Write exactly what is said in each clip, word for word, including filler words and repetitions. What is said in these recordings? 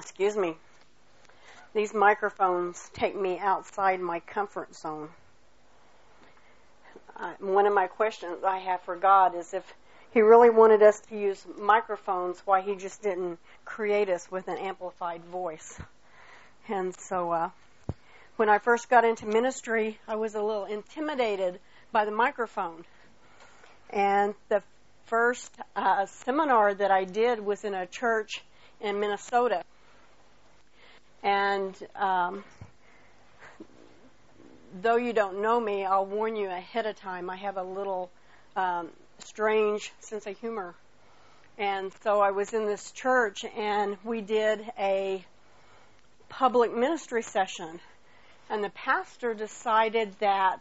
Excuse me. These microphones take me outside my comfort zone. Uh, one of my questions I have for God is if He really wanted us to use microphones, why He just didn't create us with an amplified voice. And so uh, when I first got into ministry, I was a little intimidated by the microphone. And the first uh, seminar that I did was in a church in Minnesota. And um, though you don't know me, I'll warn you ahead of time. I have a little um, strange sense of humor. And so I was in this church, and we did a public ministry session. And the pastor decided that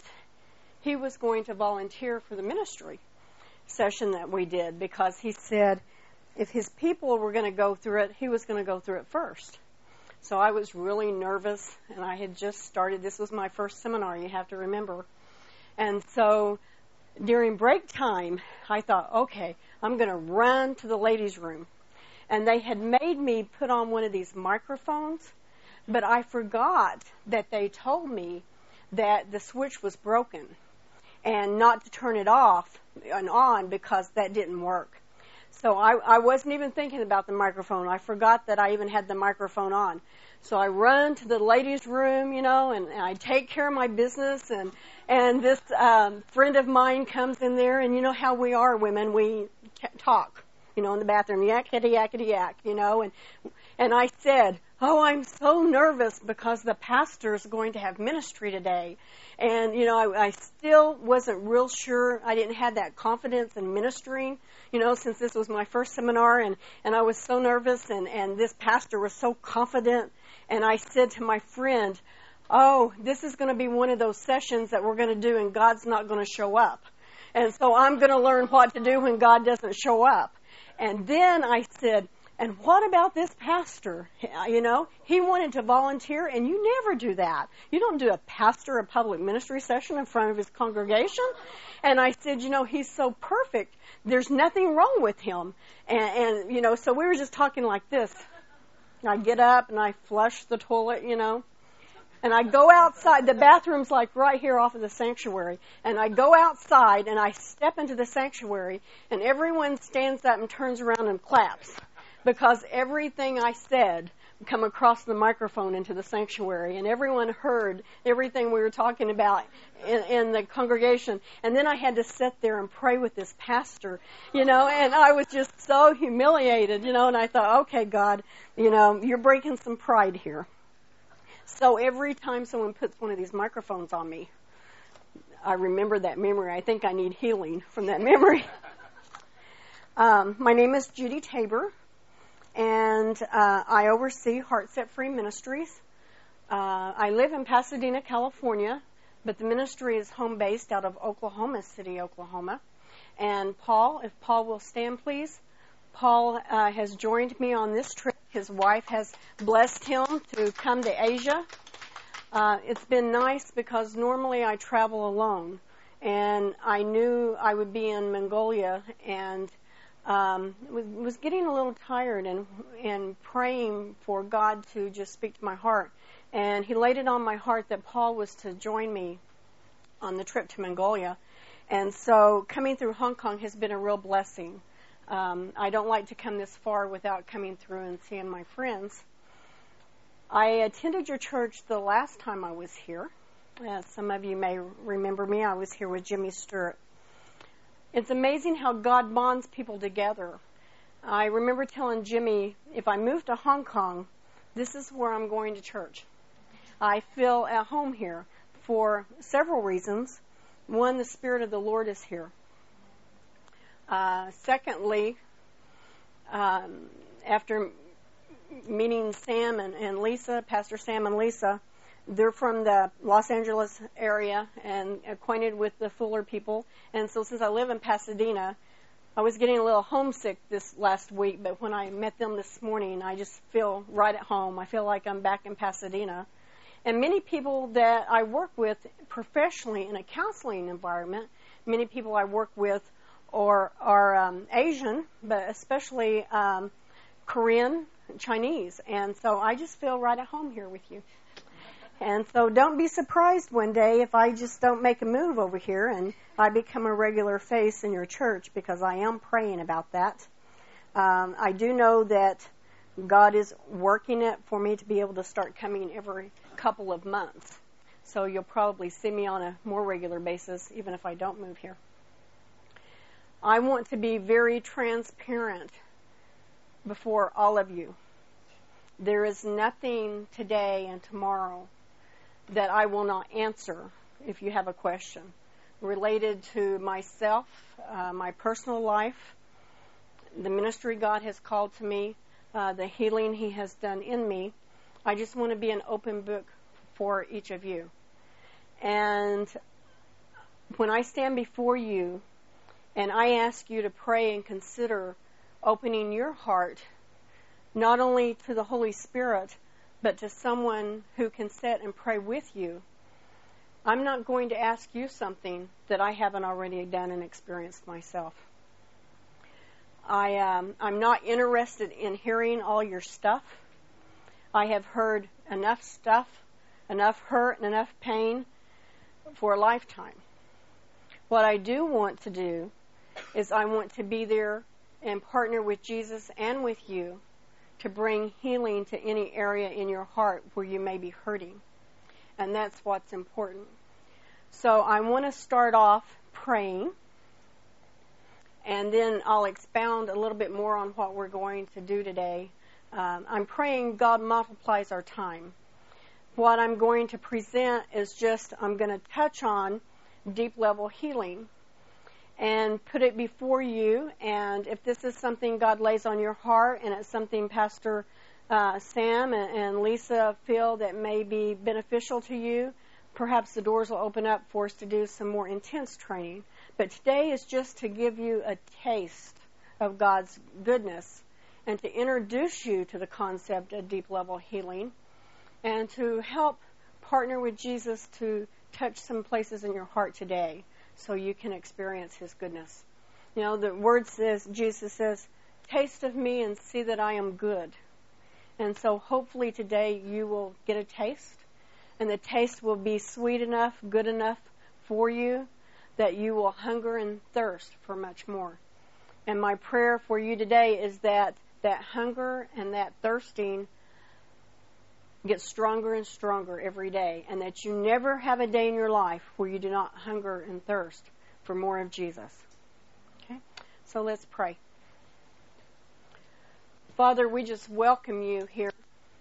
he was going to volunteer for the ministry session that we did, because he said if his people were going to go through it, he was going to go through it first. So I was really nervous, and I had just started. This was my first seminar, you have to remember. And so during break time, I thought, okay, I'm going to run to the ladies' room. And they had made me put on one of these microphones, but I forgot that they told me that the switch was broken and not to turn it off and on because that didn't work. So I, I wasn't even thinking about the microphone. I forgot that I even had the microphone on. So I run to the ladies' room, you know, and, and I take care of my business. And and this um, friend of mine comes in there, and you know how we are women, we t- talk, you know, in the bathroom, yakety yakety yak, you know. And and I said, oh, I'm so nervous because the pastor's going to have ministry today. And, you know, I, I still wasn't real sure. I didn't have that confidence in ministering, you know, since this was my first seminar. And, and I was so nervous, and, and this pastor was so confident. And I said to my friend, oh, this is going to be one of those sessions that we're going to do, and God's not going to show up. And so I'm going to learn what to do when God doesn't show up. And then I said, and what about this pastor? You know, he wanted to volunteer, and you never do that. You don't do a pastor a public ministry session in front of his congregation. And I said, you know, he's so perfect. There's nothing wrong with him. And, and you know, so we were just talking like this. I get up and I flush the toilet, you know. And I go outside. The bathroom's like right here off of the sanctuary. And I go outside and I step into the sanctuary, and everyone stands up and turns around and claps, because everything I said come across the microphone into the sanctuary, and everyone heard everything we were talking about in, in the congregation. And then I had to sit there and pray with this pastor, you know, and I was just so humiliated, you know, and I thought, okay, God, you know, you're breaking some pride here. So every time someone puts one of these microphones on me, I remember that memory. I think I need healing from that memory. um, my name is Judy Tabor. And uh, I oversee Heart Set Free Ministries. Uh, I live in Pasadena, California, but the ministry is home-based out of Oklahoma City, Oklahoma. And Paul, if Paul will stand, please. Paul uh, has joined me on this trip. His wife has blessed him to come to Asia. Uh, it's been nice because normally I travel alone. And I knew I would be in Mongolia, and Um, was, was getting a little tired and and praying for God to just speak to my heart. And He laid it on my heart that Paul was to join me on the trip to Mongolia. And so coming through Hong Kong has been a real blessing. Um, I don't like to come this far without coming through and seeing my friends. I attended your church the last time I was here. As some of you may remember me, I was here with Jimmy Stewart. It's amazing how God bonds people together. I remember telling Jimmy, if I move to Hong Kong, this is where I'm going to church. I feel at home here for several reasons. One, the Spirit of the Lord is here. Uh, secondly, um, after meeting Sam and, and Lisa, Pastor Sam and Lisa, they're from the Los Angeles area and acquainted with the Fuller people. And so since I live in Pasadena, I was getting a little homesick this last week, but when I met them this morning, I just feel right at home. I feel like I'm back in Pasadena. And many people that I work with professionally in a counseling environment, many people I work with are, are um, Asian, but especially um, Korean Chinese. And so I just feel right at home here with you. And so don't be surprised one day if I just don't make a move over here and I become a regular face in your church, because I am praying about that. Um, I do know that God is working it for me to be able to start coming every couple of months. So you'll probably see me on a more regular basis, even if I don't move here. I want to be very transparent before all of you. There is nothing today and tomorrow that I will not answer if you have a question related to myself, uh, my personal life, the ministry God has called to me, uh, the healing He has done in me. I just want to be an open book for each of you. And when I stand before you and I ask you to pray and consider opening your heart not only to the Holy Spirit, but to someone who can sit and pray with you, I'm not going to ask you something that I haven't already done and experienced myself. I, um, I'm not interested in hearing all your stuff. I have heard enough stuff, enough hurt, and enough pain for a lifetime. What I do want to do is I want to be there and partner with Jesus and with you to bring healing to any area in your heart where you may be hurting. And that's what's important. So I want to start off praying, and then I'll expound a little bit more on what we're going to do today. Um, I'm praying God multiplies our time. What I'm going to present is just, I'm going to touch on deep level healing and put it before you. And if this is something God lays on your heart, and it's something Pastor uh, Sam and, and Lisa feel that may be beneficial to you, perhaps the doors will open up for us to do some more intense training. But today is just to give you a taste of God's goodness and to introduce you to the concept of deep level healing and to help partner with Jesus to touch some places in your heart today so you can experience His goodness. You know, the word says, Jesus says, taste of me and see that I am good. And so hopefully today you will get a taste, and the taste will be sweet enough, good enough for you that you will hunger and thirst for much more. And my prayer for you today is that that hunger and that thirsting gets stronger and stronger every day, and that you never have a day in your life where you do not hunger and thirst for more of Jesus. Okay? So let's pray. Father, we just welcome you here.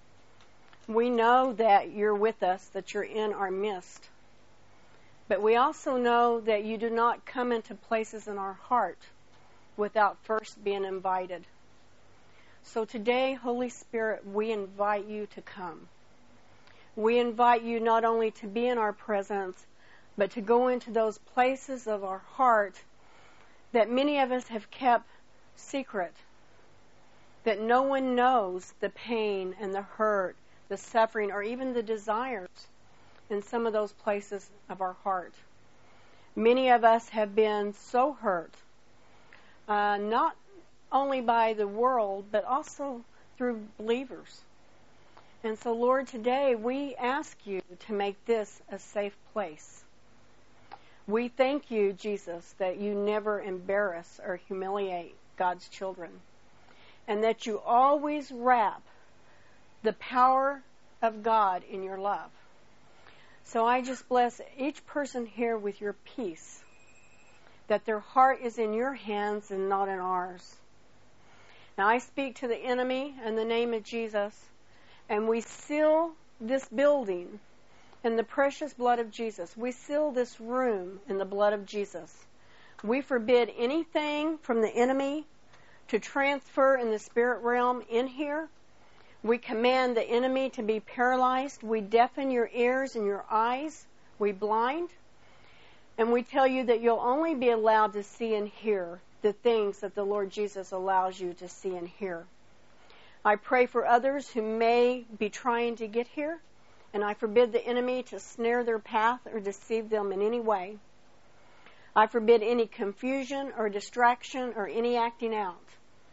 We know that you're with us, that you're in our midst. But we also know that you do not come into places in our heart without first being invited. So today, Holy Spirit, we invite you to come. We invite you not only to be in our presence, but to go into those places of our heart that many of us have kept secret, that no one knows the pain and the hurt, the suffering, or even the desires in some of those places of our heart. Many of us have been so hurt, uh, not only by the world, but also through believers. And so, Lord, today we ask you to make this a safe place. We thank you, Jesus, that you never embarrass or humiliate God's children, and that you always wrap the power of God in your love. So I just bless each person here with your peace, that their heart is in your hands and not in ours. Now I speak to the enemy in the name of Jesus, and we seal this building in the precious blood of Jesus. We seal this room in the blood of Jesus. We forbid anything from the enemy to transfer in the spirit realm in here. We command the enemy to be paralyzed. We deafen your ears and your eyes. We blind. And we tell you that you'll only be allowed to see and hear the things that the Lord Jesus allows you to see and hear. I pray for others who may be trying to get here, and I forbid the enemy to snare their path or deceive them in any way. I forbid any confusion or distraction or any acting out.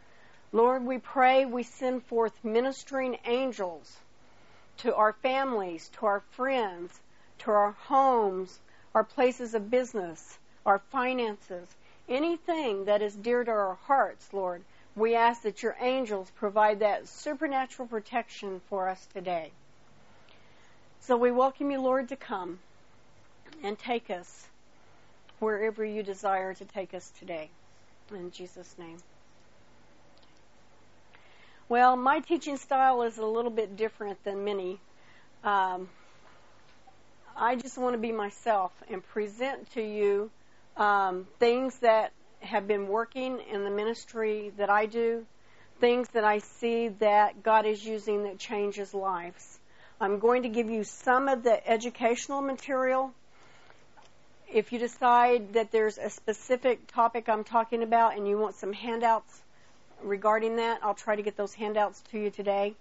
Lord, we pray we send forth ministering angels to our families, to our friends, to our homes, our places of business, our finances, anything that is dear to our hearts, Lord. We ask that your angels provide that supernatural protection for us today. So we welcome you, Lord, to come and take us wherever you desire to take us today. In Jesus' name. Well, my teaching style is a little bit different than many. Um, I just want to be myself and present to you um, things that have been working in the ministry that I do, things that I see that God is using that changes lives. I'm going to give you some of the educational material. If you decide that there's a specific topic I'm talking about and you want some handouts regarding that, I'll try to get those handouts to you today.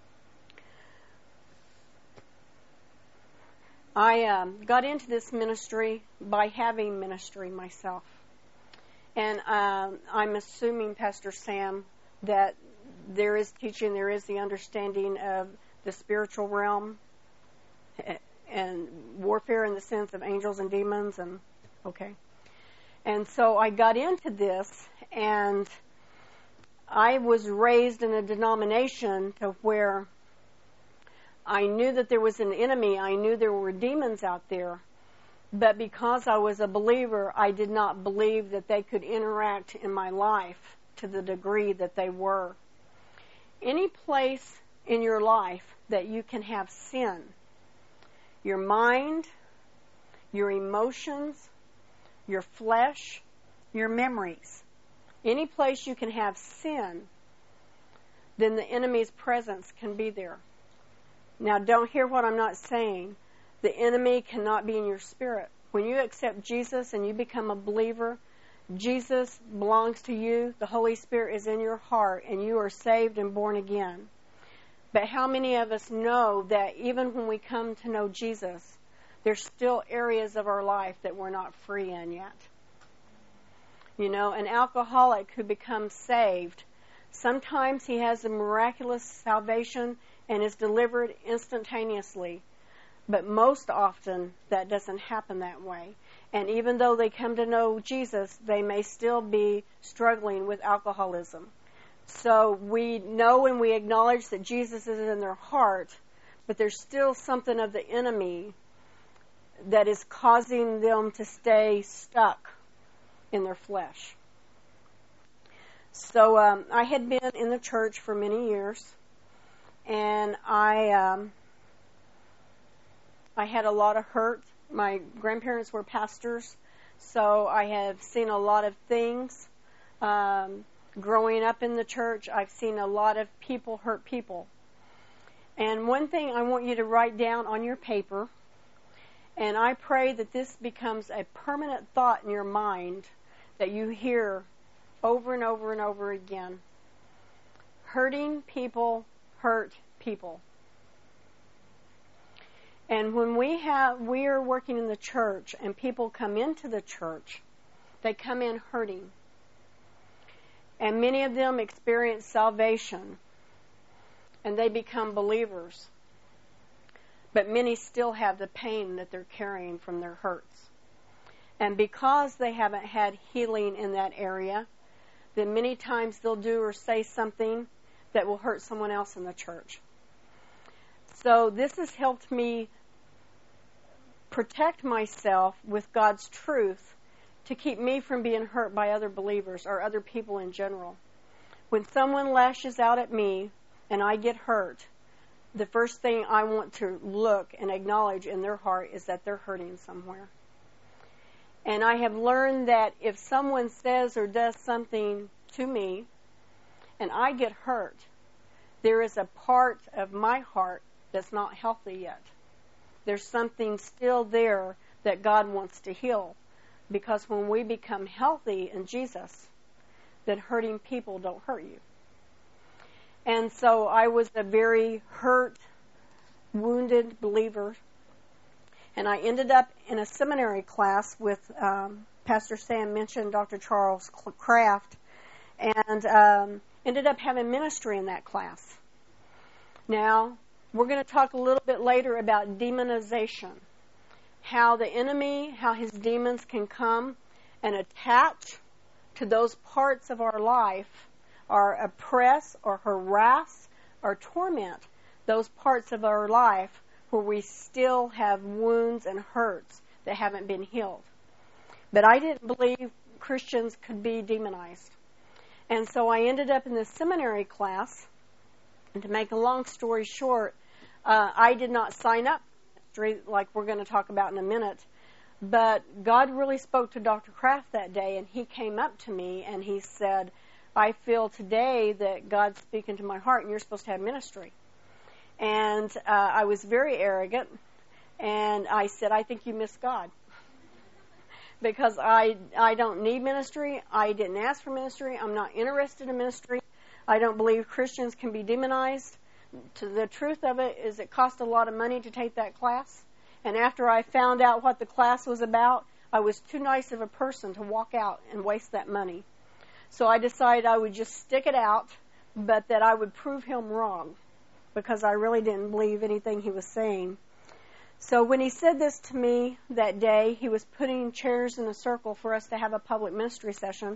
I um, got into this ministry by having ministry myself. And um, I'm assuming, Pastor Sam, that there is teaching, there is the understanding of the spiritual realm and warfare in the sense of angels and demons. and Okay. And so I got into this, and I was raised in a denomination to where I knew that there was an enemy. I knew there were demons out there. But because I was a believer, I did not believe that they could interact in my life to the degree that they were. Any place in your life that you can have sin, your mind, your emotions, your flesh, your memories, any place you can have sin, then the enemy's presence can be there. Now, don't hear what I'm not saying. The enemy cannot be in your spirit. When you accept Jesus and you become a believer, Jesus belongs to you. The Holy Spirit is in your heart, and you are saved and born again. But how many of us know that even when we come to know Jesus, there's still areas of our life that we're not free in yet? You know, an alcoholic who becomes saved, sometimes he has a miraculous salvation and is delivered instantaneously. But most often, that doesn't happen that way. And even though they come to know Jesus, they may still be struggling with alcoholism. So we know and we acknowledge that Jesus is in their heart, but there's still something of the enemy that is causing them to stay stuck in their flesh. So um, I had been in the church for many years, and I um, I had a lot of hurt. My grandparents were pastors, so I have seen a lot of things. Um, growing up in the church, I've seen a lot of people hurt people. And one thing I want you to write down on your paper, and I pray that this becomes a permanent thought in your mind that you hear over and over and over again. Hurting people hurt people. And when we have, we are working in the church and people come into the church, they come in hurting. And many of them experience salvation and they become believers. But many still have the pain that they're carrying from their hurts. And because they haven't had healing in that area, then many times they'll do or say something that will hurt someone else in the church. So this has helped me protect myself with God's truth to keep me from being hurt by other believers or other people in general. When someone lashes out at me and I get hurt, the first thing I want to look and acknowledge in their heart is that they're hurting somewhere. And I have learned that if someone says or does something to me and I get hurt, there is a part of my heart that's not healthy yet. There's something still there that God wants to heal. Because when we become healthy in Jesus, then hurting people don't hurt you. And so I was a very hurt, wounded believer. And I ended up in a seminary class with, um, Pastor Sam mentioned Doctor Charles Kraft. And um, ended up having ministry in that class. Now, we're going to talk a little bit later about demonization, how the enemy, how his demons can come and attach to those parts of our life, or oppress or harass or torment those parts of our life where we still have wounds and hurts that haven't been healed. But I didn't believe Christians could be demonized. And so I ended up in this seminary class. And to make a long story short, uh, I did not sign up for ministry like we're going to talk about in a minute. But God really spoke to Doctor Kraft that day, and he came up to me and he said, I feel today that God's speaking to my heart, and you're supposed to have ministry. And uh, I was very arrogant, and I said, I think you miss God. Because I I don't need ministry. I didn't ask for ministry. I'm not interested in ministry. I don't believe Christians can be demonized. To the truth of it is it cost a lot of money to take that class. And after I found out what the class was about, I was too nice of a person to walk out and waste that money. So I decided I would just stick it out, but that I would prove him wrong, because I really didn't believe anything he was saying. So when he said this to me that day, he was putting chairs in a circle for us to have a public ministry session.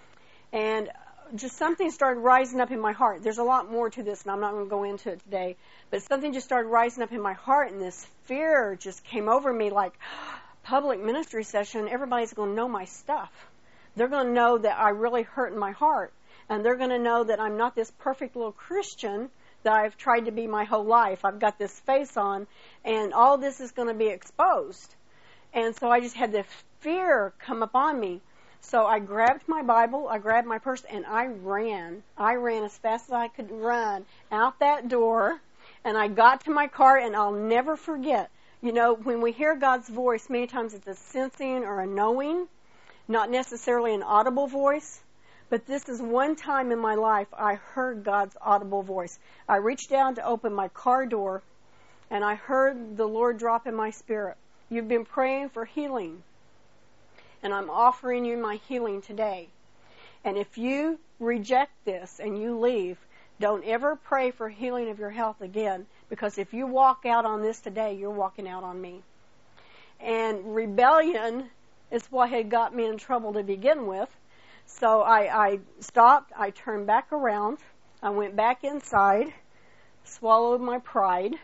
And just something started rising up in my heart. There's a lot more to this, and I'm not going to go into it today. But something just started rising up in my heart, and this fear just came over me like, public ministry session, everybody's going to know my stuff. They're going to know that I really hurt in my heart. And they're going to know that I'm not this perfect little Christian that I've tried to be my whole life. I've got this face on, and all this is going to be exposed. And so I just had this fear come upon me. So I grabbed my Bible, I grabbed my purse, and I ran. I ran as fast as I could run out that door, and I got to my car, and I'll never forget. You know, when we hear God's voice, many times it's a sensing or a knowing, not necessarily an audible voice. But this is one time in my life I heard God's audible voice. I reached down to open my car door, and I heard the Lord drop in my spirit, you've been praying for healing, and I'm offering you my healing today. And if you reject this and you leave, don't ever pray for healing of your health again, because if you walk out on this today, you're walking out on me. And rebellion is what had got me in trouble to begin with. So I, I stopped, I turned back around, I went back inside, swallowed my pride,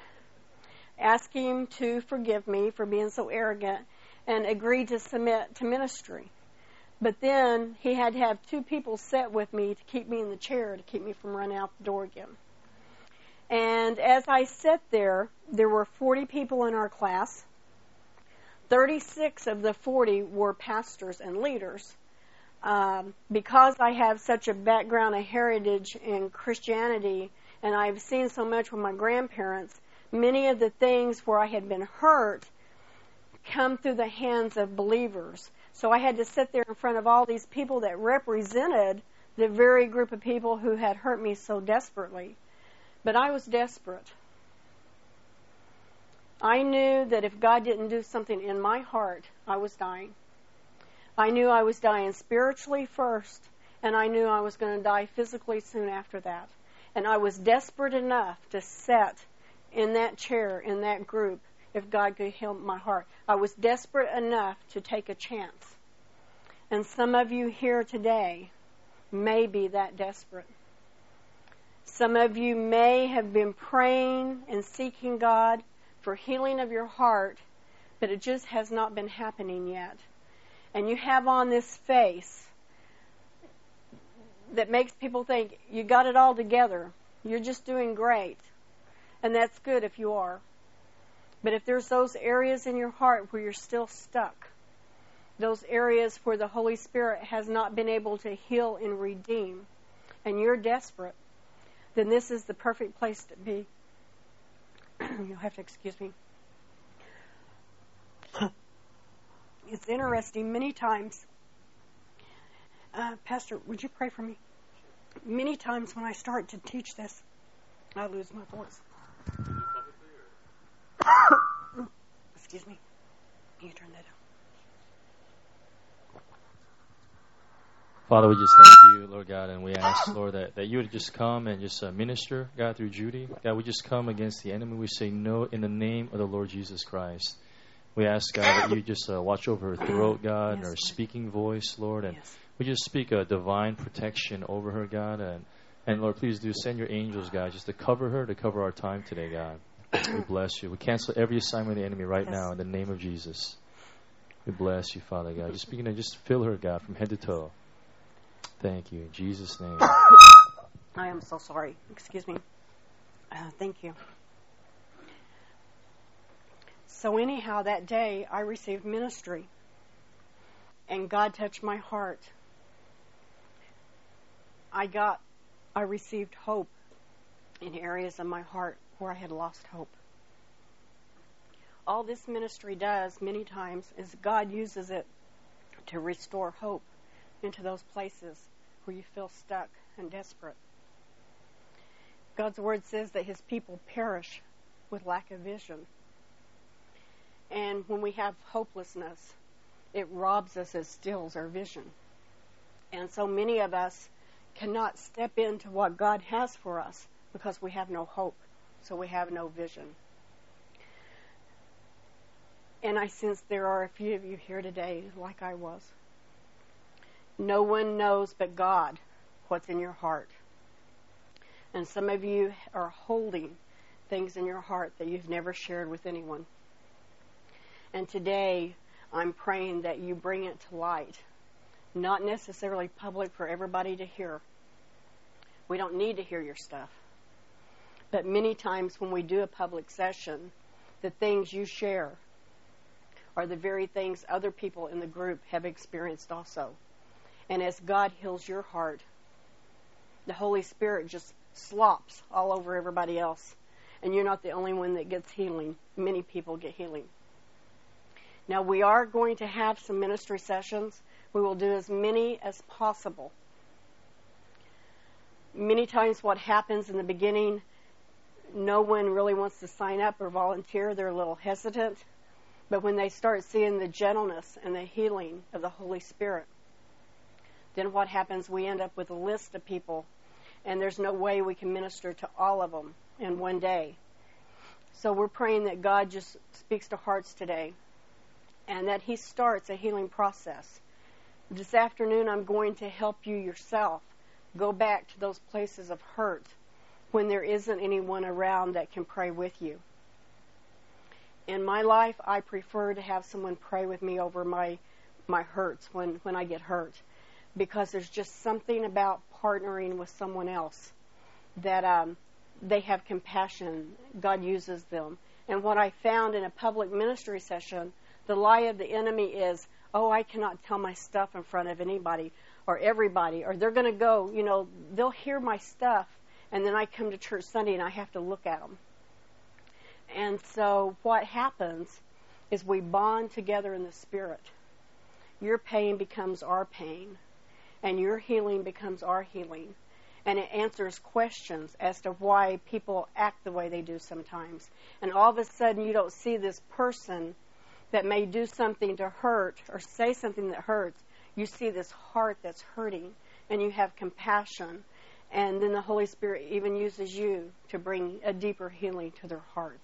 asked him to forgive me for being so arrogant, and agreed to submit to ministry. But then he had to have two people sit with me to keep me in the chair, to keep me from running out the door again. And as I sat there, there were forty people in our class. thirty-six of the forty were pastors and leaders. Um, because I have such a background, a heritage in Christianity, and I've seen so much with my grandparents, many of the things where I had been hurt come through the hands of believers. So I had to sit there in front of all these people that represented the very group of people who had hurt me so desperately. But I was desperate. I knew that if God didn't do something in my heart, I was dying. I knew I was dying spiritually first, and I knew I was going to die physically soon after that. And I was desperate enough to sit in that chair, in that group, if God could heal my heart. I was desperate enough to take a chance. And some of you here today may be that desperate. Some of you may have been praying and seeking God for healing of your heart, but it just has not been happening yet. And you have on this face that makes people think you got it all together. You're just doing great. And that's good if you are. But if there's those areas in your heart where you're still stuck, those areas where the Holy Spirit has not been able to heal and redeem, and you're desperate, then this is the perfect place to be. You'll have to excuse me. It's interesting, many times, uh, Pastor, would you pray for me? Many times when I start to teach this, I lose my voice. Excuse me. Can you turn that Father, we just thank you, Lord God, and we ask, Lord, that, that you would just come and just uh, minister, God, through Judy. God, we just come against the enemy. We say no in the name of the Lord Jesus Christ. We ask, God, that you just uh, watch over her throat, God, and Yes, her Lord. speaking voice, Lord. And Yes. we just speak a divine protection over her, God. And, and Lord, please do send your angels, God, just to cover her, to cover our time today, God. We bless you. We cancel every assignment of the enemy right Yes. now in the name of Jesus. We bless you, Father God. Just begin to just fill her, God, from head to toe. Thank you. In Jesus' name. I am so sorry. Excuse me. Uh, thank you. So anyhow, that day I received ministry, and God touched my heart. I got, I received hope in areas of my heart where I had lost hope. All this ministry does many times is God uses it to restore hope into those places where you feel stuck and desperate. God's word says that his people perish with lack of vision. And when we have hopelessness, it robs us, it steals our vision. And so many of us cannot step into what God has for us because we have no hope, so we have no vision. And I sense there are a few of you here today like I was. No one knows but God what's in your heart. And some of you are holding things in your heart that you've never shared with anyone. And today, I'm praying that you bring it to light. Not necessarily public for everybody to hear. We don't need to hear your stuff. But many times when we do a public session, the things you share are the very things other people in the group have experienced also. And as God heals your heart, the Holy Spirit just slops all over everybody else. And you're not the only one that gets healing. Many people get healing. Now, we are going to have some ministry sessions. We will do as many as possible. Many times what happens in the beginning, no one really wants to sign up or volunteer. They're a little hesitant. But when they start seeing the gentleness and the healing of the Holy Spirit, then what happens, we end up with a list of people, and there's no way we can minister to all of them in one day. So we're praying that God just speaks to hearts today, and that he starts a healing process. This afternoon, I'm going to help you yourself go back to those places of hurt when there isn't anyone around that can pray with you. In my life, I prefer to have someone pray with me over my my hurts when, when I get hurt, because there's just something about partnering with someone else that um, they have compassion. God uses them. And what I found in a public ministry session, the lie of the enemy is, oh, I cannot tell my stuff in front of anybody or everybody, or they're going to go, you know, they'll hear my stuff, and then I come to church Sunday and I have to look at them. And so what happens is we bond together in the Spirit. Your pain becomes our pain, and your healing becomes our healing. And it answers questions as to why people act the way they do sometimes. And all of a sudden you don't see this person that may do something to hurt or say something that hurts. You see this heart that's hurting, and you have compassion. And then the Holy Spirit even uses you to bring a deeper healing to their hearts.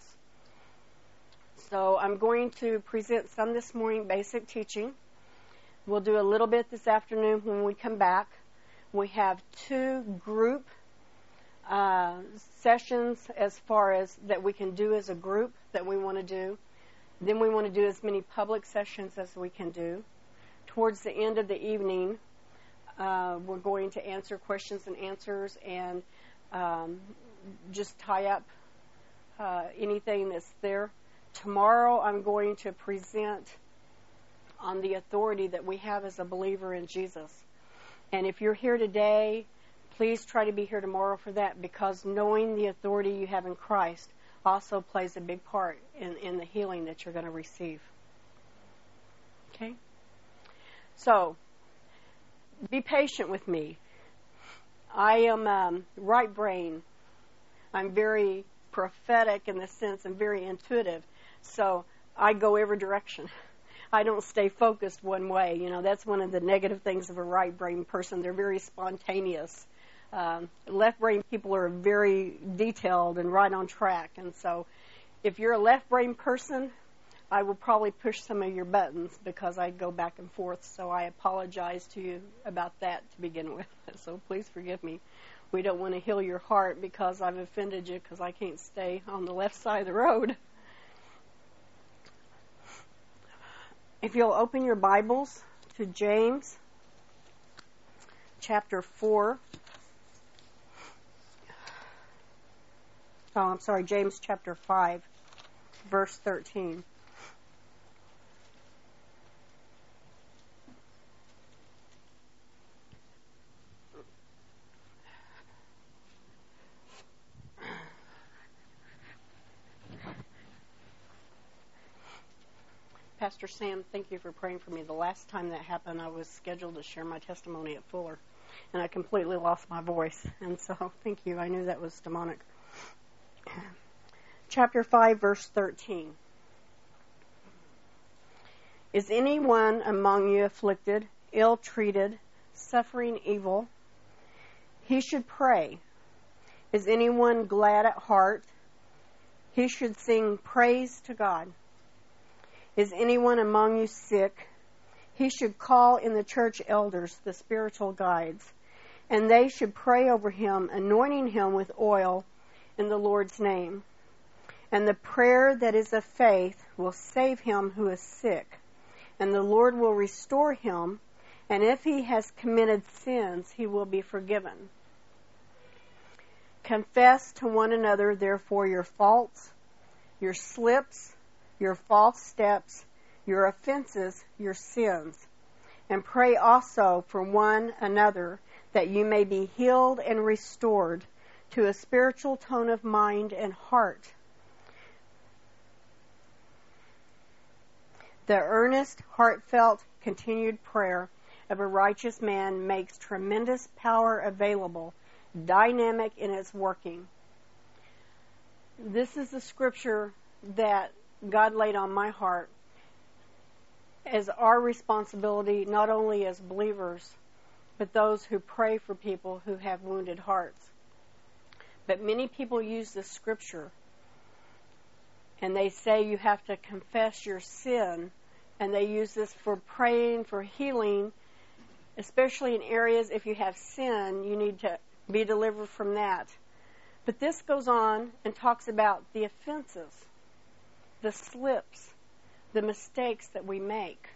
So I'm going to present some this morning, basic teaching. We'll do a little bit this afternoon when we come back. We have two group uh, sessions as far as that we can do as a group that we want to do. Then we want to do as many public sessions as we can do. Towards the end of the evening, uh, we're going to answer questions and answers and um, just tie up uh, anything that's there. Tomorrow I'm going to present on the authority that we have as a believer in Jesus. And if you're here today, please try to be here tomorrow for that, because knowing the authority you have in Christ also plays a big part in, in the healing that you're going to receive. Okay? So, be patient with me. I am um, right brain. I'm very prophetic in the sense I'm very intuitive. So, I go every direction. I don't stay focused one way. You know, that's one of the negative things of a right brain person. They're very spontaneous. Um, left brain people are very detailed and right on track. And so if you're a left brain person, I will probably push some of your buttons because I go back and forth. So I apologize to you about that to begin with. So please forgive me. We don't want to heal your heart because I've offended you because I can't stay on the left side of the road. If you'll open your Bibles to James chapter four. Oh, I'm sorry, James chapter five, verse thirteen. Pastor Sam, thank you for praying for me. The last time that happened, I was scheduled to share my testimony at Fuller, and I completely lost my voice. And so, thank you. I knew that was demonic. Chapter five, verse thirteen. Is anyone among you afflicted, ill-treated, suffering evil? He should pray. Is anyone glad at heart? He should sing praise to God. Is anyone among you sick? He should call in the church elders, the spiritual guides, and they should pray over him, anointing him with oil in the Lord's name. And the prayer that is of faith will save him who is sick, and the Lord will restore him, and if he has committed sins, he will be forgiven. Confess to one another, therefore, your faults, your slips, your false steps, your offenses, your sins, and pray also for one another that you may be healed and restored to a spiritual tone of mind and heart. The earnest, heartfelt, continued prayer of a righteous man makes tremendous power available, dynamic in its working. This is the scripture that God laid on my heart as our responsibility, not only as believers, but those who pray for people who have wounded hearts. But many people use this scripture, and they say you have to confess your sin, and they use this for praying for healing, especially in areas if you have sin, you need to be delivered from that. But this goes on and talks about the offenses, the slips, the mistakes that we make.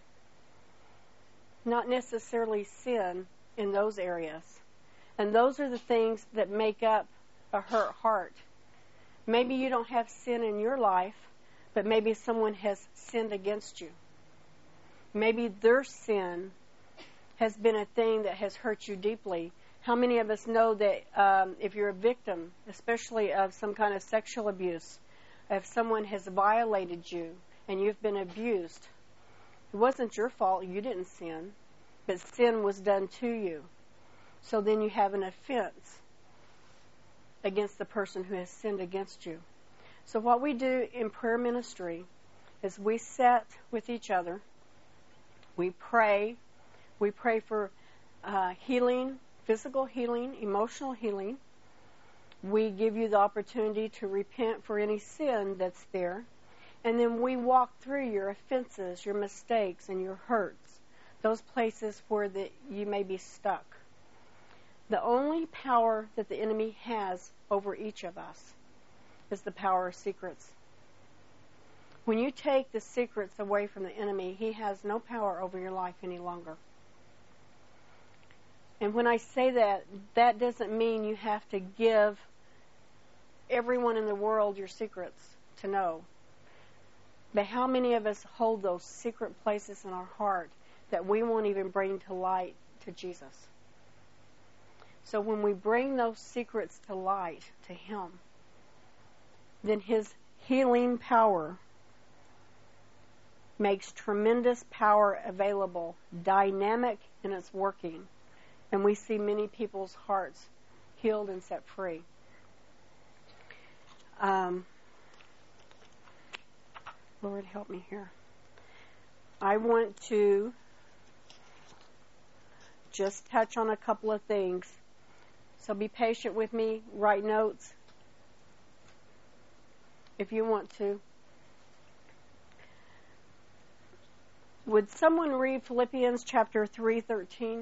Not necessarily sin in those areas. And those are the things that make up a hurt heart. Maybe you don't have sin in your life, but maybe someone has sinned against you. Maybe their sin has been a thing that has hurt you deeply. How many of us know that um, if you're a victim, especially of some kind of sexual abuse, if someone has violated you and you've been abused, it wasn't your fault, you didn't sin, but sin was done to you. So then you have an offense against the person who has sinned against you. So what we do in prayer ministry is we sit with each other, we pray, we pray for uh, healing, physical healing, emotional healing. We give you the opportunity to repent for any sin that's there. And then we walk through your offenses, your mistakes, and your hurts, those places where the, you may be stuck. The only power that the enemy has over each of us is the power of secrets. When you take the secrets away from the enemy, he has no power over your life any longer. And when I say that, that doesn't mean you have to give everyone in the world your secrets to know. But how many of us hold those secret places in our heart that we won't even bring to light to Jesus? So when we bring those secrets to light to him, then his healing power makes tremendous power available, dynamic in its working. And we see many people's hearts healed and set free. Um, Lord, help me here. I want to just touch on a couple of things. So be patient with me. Write notes if you want to. Would someone read Philippians chapter three thirteen?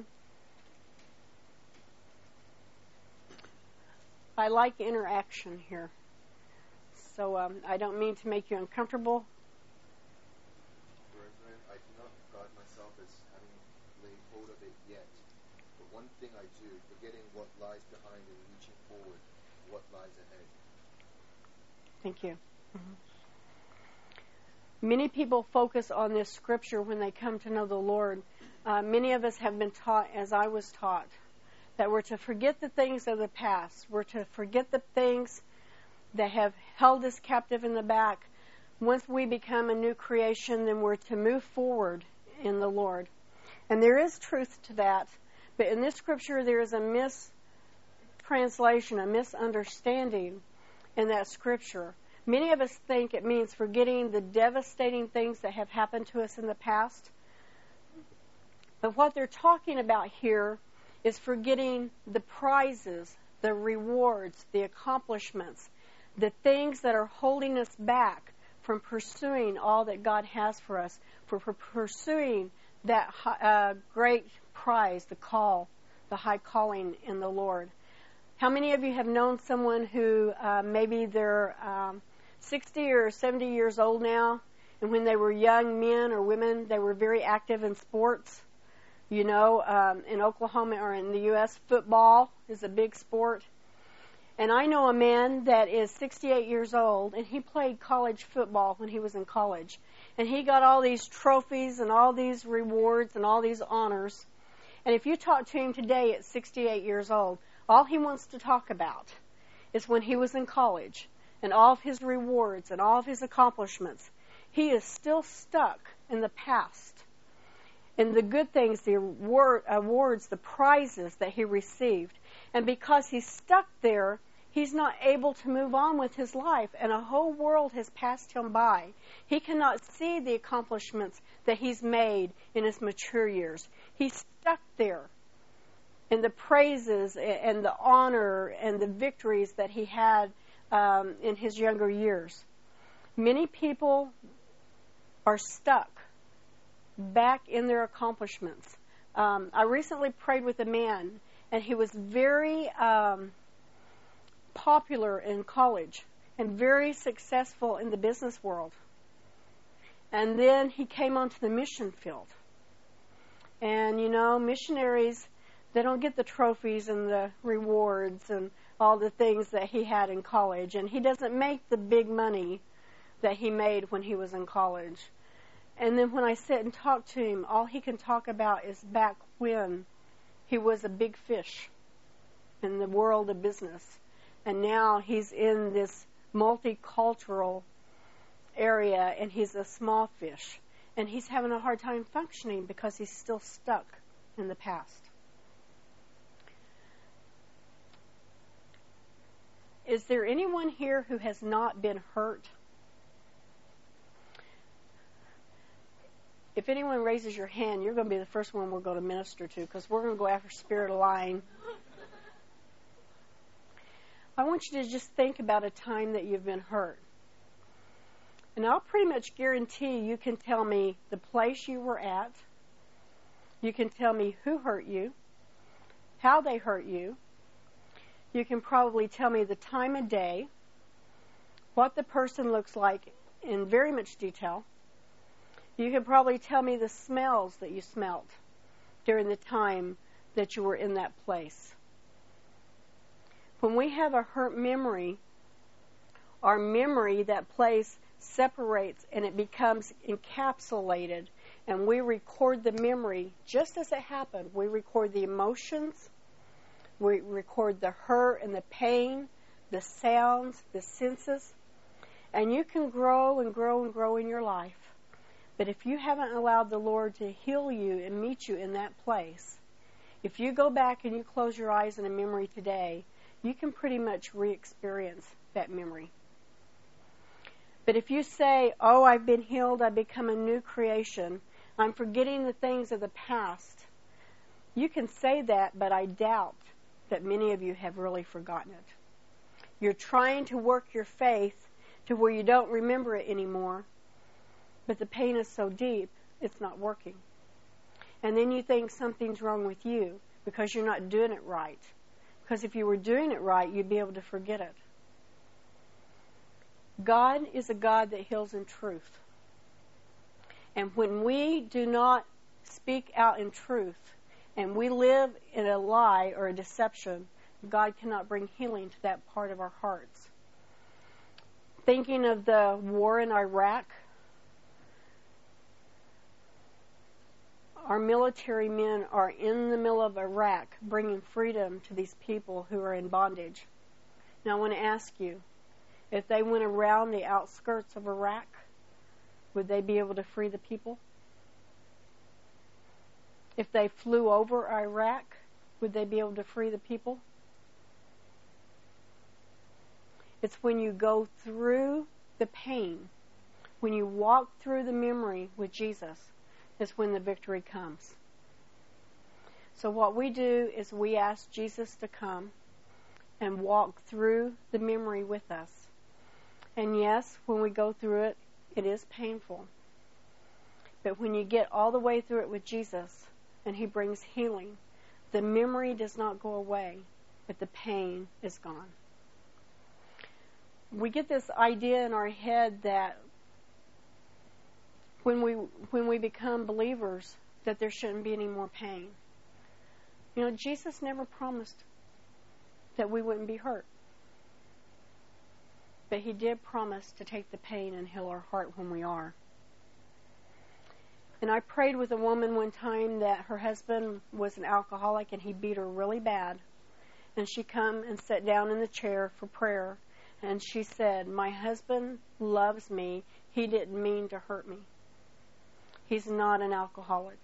I like interaction here. So um, I don't mean to make you uncomfortable. Brethren, I do not regard myself as having laid hold of it yet. But one thing I do, forgetting what lies behind and reaching forward to what lies ahead. Thank you. Mm-hmm. Many people focus on this scripture when they come to know the Lord. Uh, many of us have been taught, as I was taught, that we're to forget the things of the past. We're to forget the things that have held us captive in the back. Once we become a new creation, then we're to move forward in the Lord. And there is truth to that. But in this scripture, there is a mistranslation, a misunderstanding in that scripture. Many of us think it means forgetting the devastating things that have happened to us in the past. But what they're talking about here is forgetting the prizes, the rewards, the accomplishments, the things that are holding us back from pursuing all that God has for us, for, for pursuing that uh, great prize, the call, the high calling in the Lord. How many of you have known someone who uh, maybe they're um, sixty or seventy years old now, and when they were young men or women, they were very active in sports? You know, um, in Oklahoma or in the U S, football is a big sport. And I know a man that is sixty-eight years old, and he played college football when he was in college. And he got all these trophies and all these rewards and all these honors. And if you talk to him today at sixty-eight years old, all he wants to talk about is when he was in college and all of his rewards and all of his accomplishments. He is still stuck in the past. And the good things, the award, awards, the prizes that he received. And because he's stuck there, he's not able to move on with his life. And a whole world has passed him by. He cannot see the accomplishments that he's made in his mature years. He's stuck there in the praises and the honor and the victories that he had um, in his younger years. Many people are stuck back in their accomplishments. Um, I recently prayed with a man, and he was very um, popular in college and very successful in the business world. And then he came onto the mission field. And, you know, missionaries, they don't get the trophies and the rewards and all the things that he had in college. And he doesn't make the big money that he made when he was in college. And then when I sit and talk to him, all he can talk about is back when he was a big fish in the world of business. And now he's in this multicultural area, and he's a small fish. And he's having a hard time functioning because he's still stuck in the past. Is there anyone here who has not been hurt? If anyone raises your hand, you're going to be the first one we're going to minister to, because we're going to go after spirit of lying. I want you to just think about a time that you've been hurt. And I'll pretty much guarantee you can tell me the place you were at. You can tell me who hurt you, how they hurt you. You can probably tell me the time of day, what the person looks like in very much detail. You can probably tell me the smells that you smelt during the time that you were in that place. When we have a hurt memory, our memory, that place, separates and it becomes encapsulated, and we record the memory just as it happened. We record the emotions, we record the hurt and the pain, the sounds, the senses, and you can grow and grow and grow in your life. But if you haven't allowed the Lord to heal you and meet you in that place, if you go back and you close your eyes in a memory today, you can pretty much re-experience that memory. But if you say, oh, I've been healed, I've become a new creation, I'm forgetting the things of the past. You can say that, but I doubt that many of you have really forgotten it. You're trying to work your faith to where you don't remember it anymore, but the pain is so deep, it's not working. And then you think something's wrong with you because you're not doing it right. Because if you were doing it right, you'd be able to forget it. God is a God that heals in truth. And when we do not speak out in truth, and we live in a lie or a deception, God cannot bring healing to that part of our hearts. Thinking of the war in Iraq, our military men are in the middle of Iraq bringing freedom to these people who are in bondage. Now I want to ask you, if they went around the outskirts of Iraq, would they be able to free the people? If they flew over Iraq, would they be able to free the people? It's when you go through the pain, when you walk through the memory with Jesus, is when the victory comes. So what we do is we ask Jesus to come and walk through the memory with us. And yes, when we go through it, it is painful. But when you get all the way through it with Jesus, and He brings healing, the memory does not go away, but the pain is gone. We get this idea in our head that when we when we become believers, that there shouldn't be any more pain. You know, Jesus never promised that we wouldn't be hurt. But He did promise to take the pain and heal our heart when we are. And I prayed with a woman one time that her husband was an alcoholic and he beat her really bad. And she come and sat down in the chair for prayer. And she said, "My husband loves me. He didn't mean to hurt me. He's not an alcoholic."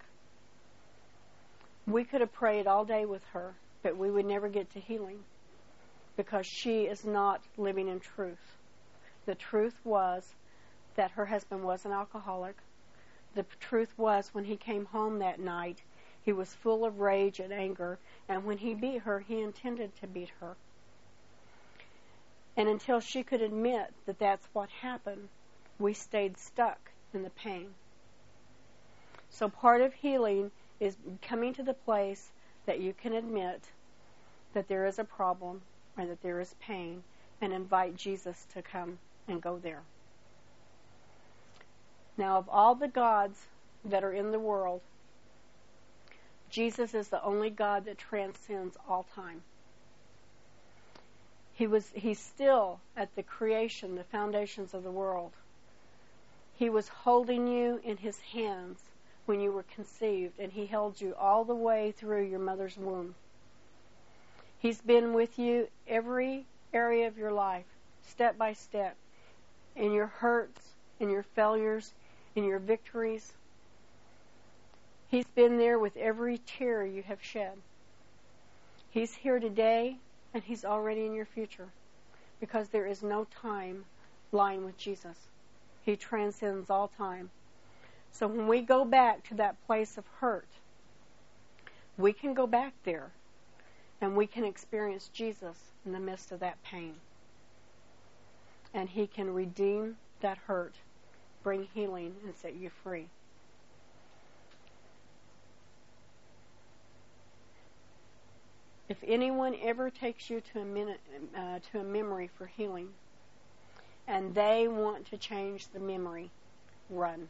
We could have prayed all day with her, but we would never get to healing because she is not living in truth. The truth was that her husband was an alcoholic. The truth was when he came home that night, he was full of rage and anger, and when he beat her, he intended to beat her. And until she could admit that that's what happened, we stayed stuck in the pain. So part of healing is coming to the place that you can admit that there is a problem or that there is pain and invite Jesus to come and go there. Now, of all the gods that are in the world, Jesus is the only God that transcends all time. He was, he's still at the creation, the foundations of the world. He was holding you in His hands when you were conceived, and He held you all the way through your mother's womb. He's been with you every area of your life, step by step, in your hurts, in your failures, in your victories. He's been there with every tear you have shed. He's here today, and He's already in your future, because there is no time lying with Jesus. He transcends all time. So when we go back to that place of hurt, we can go back there, and we can experience Jesus in the midst of that pain. And He can redeem that hurt, bring healing, and set you free. If anyone ever takes you to a, minute, uh, to a memory for healing, and they want to change the memory, run.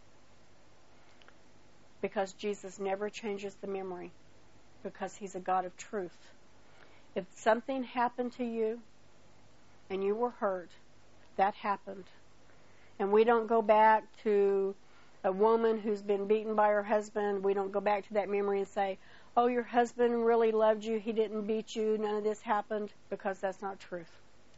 Because Jesus never changes the memory, because He's a God of truth. If something happened to you, and you were hurt, that happened. And we don't go back to a woman who's been beaten by her husband. We don't go back to that memory and say, "Oh, your husband really loved you. He didn't beat you. None of this happened," because that's not truth.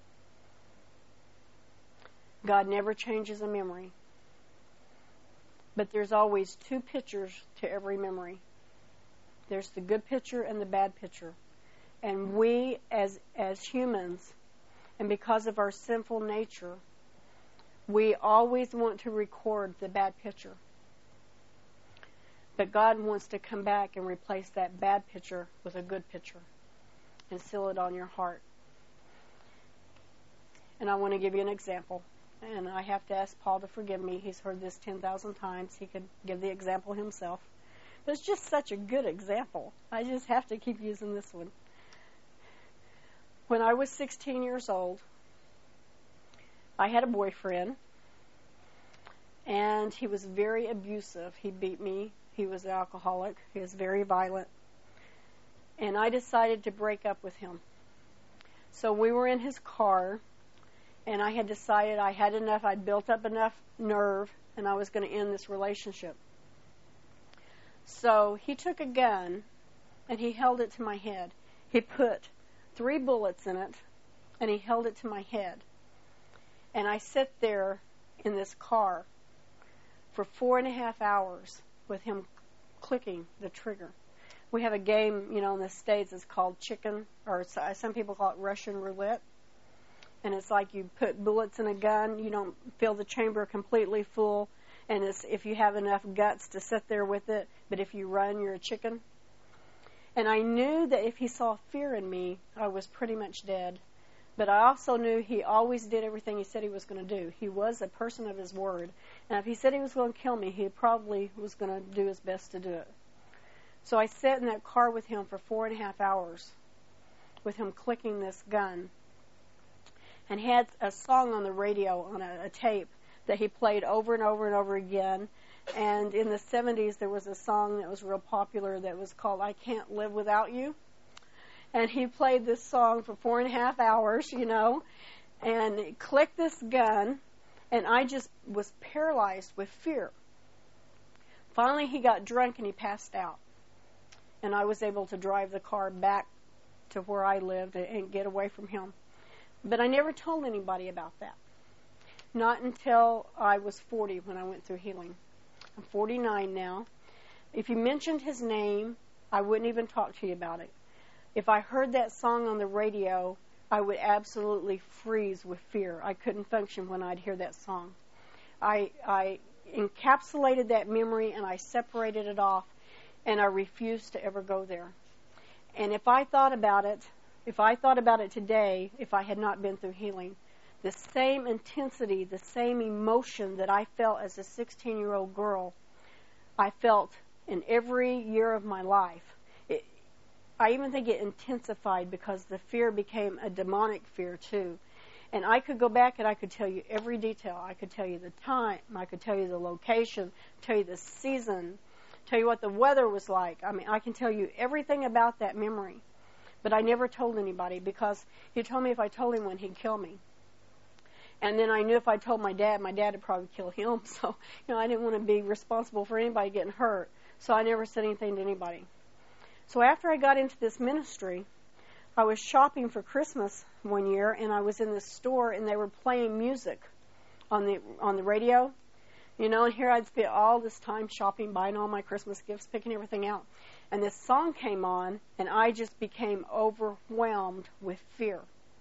God never changes a memory. But there's always two pictures to every memory. There's the good picture and the bad picture. And we, as as humans, and because of our sinful nature, we always want to record the bad picture. But God wants to come back and replace that bad picture with a good picture and seal it on your heart. And I want to give you an example. And I have to ask Paul to forgive me. He's heard this ten thousand times. He could give the example himself. But it's just such a good example. I just have to keep using this one. When I was sixteen years old, I had a boyfriend. And he was very abusive. He beat me. He was an alcoholic. He was very violent. And I decided to break up with him. So we were in his car, and I had decided I had enough. I'd built up enough nerve, and I was going to end this relationship. So he took a gun, and he held it to my head. He put three bullets in it, and he held it to my head. And I sat there in this car for four and a half hours with him clicking the trigger. We have a game, you know, in the States, it's called chicken, or some people call it Russian roulette. And it's like you put bullets in a gun, you don't fill the chamber completely full, and it's if you have enough guts to sit there with it, but if you run, you're a chicken. And I knew that if he saw fear in me, I was pretty much dead. But I also knew he always did everything he said he was going to do. He was a person of his word. And if he said he was going to kill me, he probably was going to do his best to do it. So I sat in that car with him for four and a half hours with him clicking this gun. And he had a song on the radio, on a, a tape, that he played over and over and over again. And in the seventies, there was a song that was real popular that was called I Can't Live Without You. And he played this song for four and a half hours, you know, and clicked this gun, and I just was paralyzed with fear. Finally, he got drunk and he passed out. And I was able to drive the car back to where I lived and get away from him. But I never told anybody about that. Not until I was forty when I went through healing. I'm forty-nine now. If you mentioned his name, I wouldn't even talk to you about it. If I heard that song on the radio, I would absolutely freeze with fear. I couldn't function when I'd hear that song. I, I encapsulated that memory and I separated it off, and I refused to ever go there. And if I thought about it, if I thought about it today, if I had not been through healing, the same intensity, the same emotion that I felt as a sixteen-year-old girl, I felt in every year of my life. It, I even think it intensified because the fear became a demonic fear too. And I could go back and I could tell you every detail. I could tell you the time. I could tell you the location, tell you the season, tell you what the weather was like. I mean, I can tell you everything about that memory. But I never told anybody because he told me if I told anyone, he'd kill me. And then I knew if I told my dad, my dad would probably kill him. So, you know, I didn't want to be responsible for anybody getting hurt. So I never said anything to anybody. So after I got into this ministry, I was shopping for Christmas one year, and I was in this store, and they were playing music on the on the radio. You know, and here I'd spent all this time shopping, buying all my Christmas gifts, picking everything out. And this song came on, and I just became overwhelmed with fear.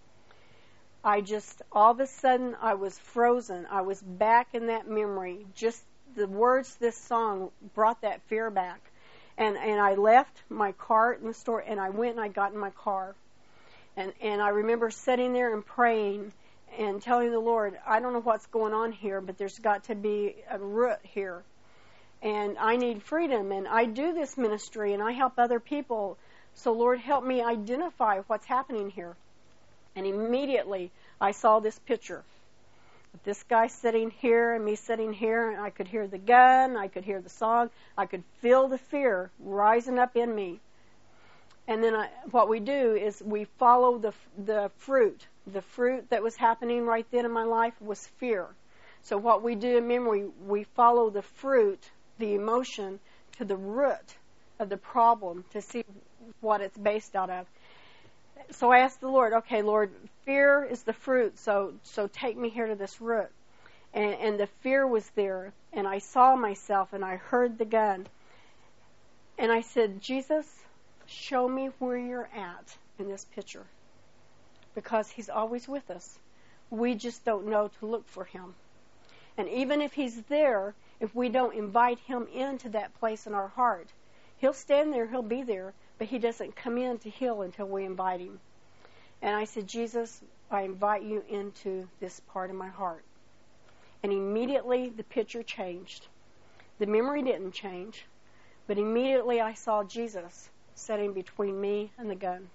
I just, all of a sudden, I was frozen. I was back in that memory. Just the words this song brought that fear back. And and I left my cart in the store, and I went and I got in my car. And, and I remember sitting there and praying and telling the Lord, I don't know what's going on here, but there's got to be a root here. And I need freedom, and I do this ministry, and I help other people. So, Lord, help me identify what's happening here. And immediately, I saw this picture. This guy sitting here and me sitting here, and I could hear the gun, I could hear the song, I could feel the fear rising up in me. And then I, what we do is we follow the the fruit. The fruit that was happening right then in my life was fear. So what we do in memory, we follow the fruit, the emotion, to the root of the problem to see what it's based out of. So I asked the Lord, okay, Lord, fear is the fruit, so so take me here to this root. And, and the fear was there, and I saw myself, and I heard the gun. And I said, Jesus, show me where you're at in this picture. Because he's always with us. We just don't know to look for him. And even if he's there, if we don't invite him into that place in our heart. He'll stand there, he'll be there, but he doesn't come in to heal until we invite him. And I said, Jesus, I invite you into this part of my heart. And immediately the picture changed. The memory didn't change, but immediately I saw Jesus sitting between me and the gun.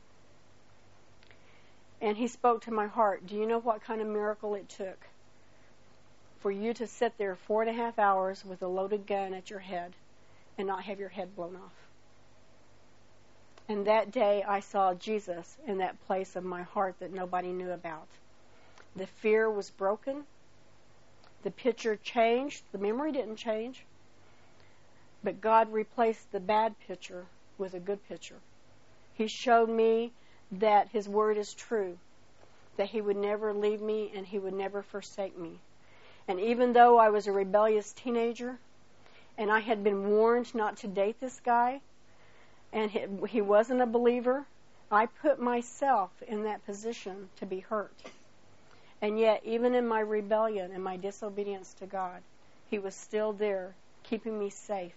And he spoke to my heart. Do you know what kind of miracle it took for you to sit there four and a half hours with a loaded gun at your head and not have your head blown off? And that day I saw Jesus in that place of my heart that nobody knew about. The fear was broken. The picture changed. The memory didn't change. But God replaced the bad picture with a good picture. He showed me that his word is true, that he would never leave me and he would never forsake me. And even though I was a rebellious teenager and I had been warned not to date this guy, and he, he wasn't a believer, I put myself in that position to be hurt. And yet, even in my rebellion and my disobedience to God, he was still there, keeping me safe.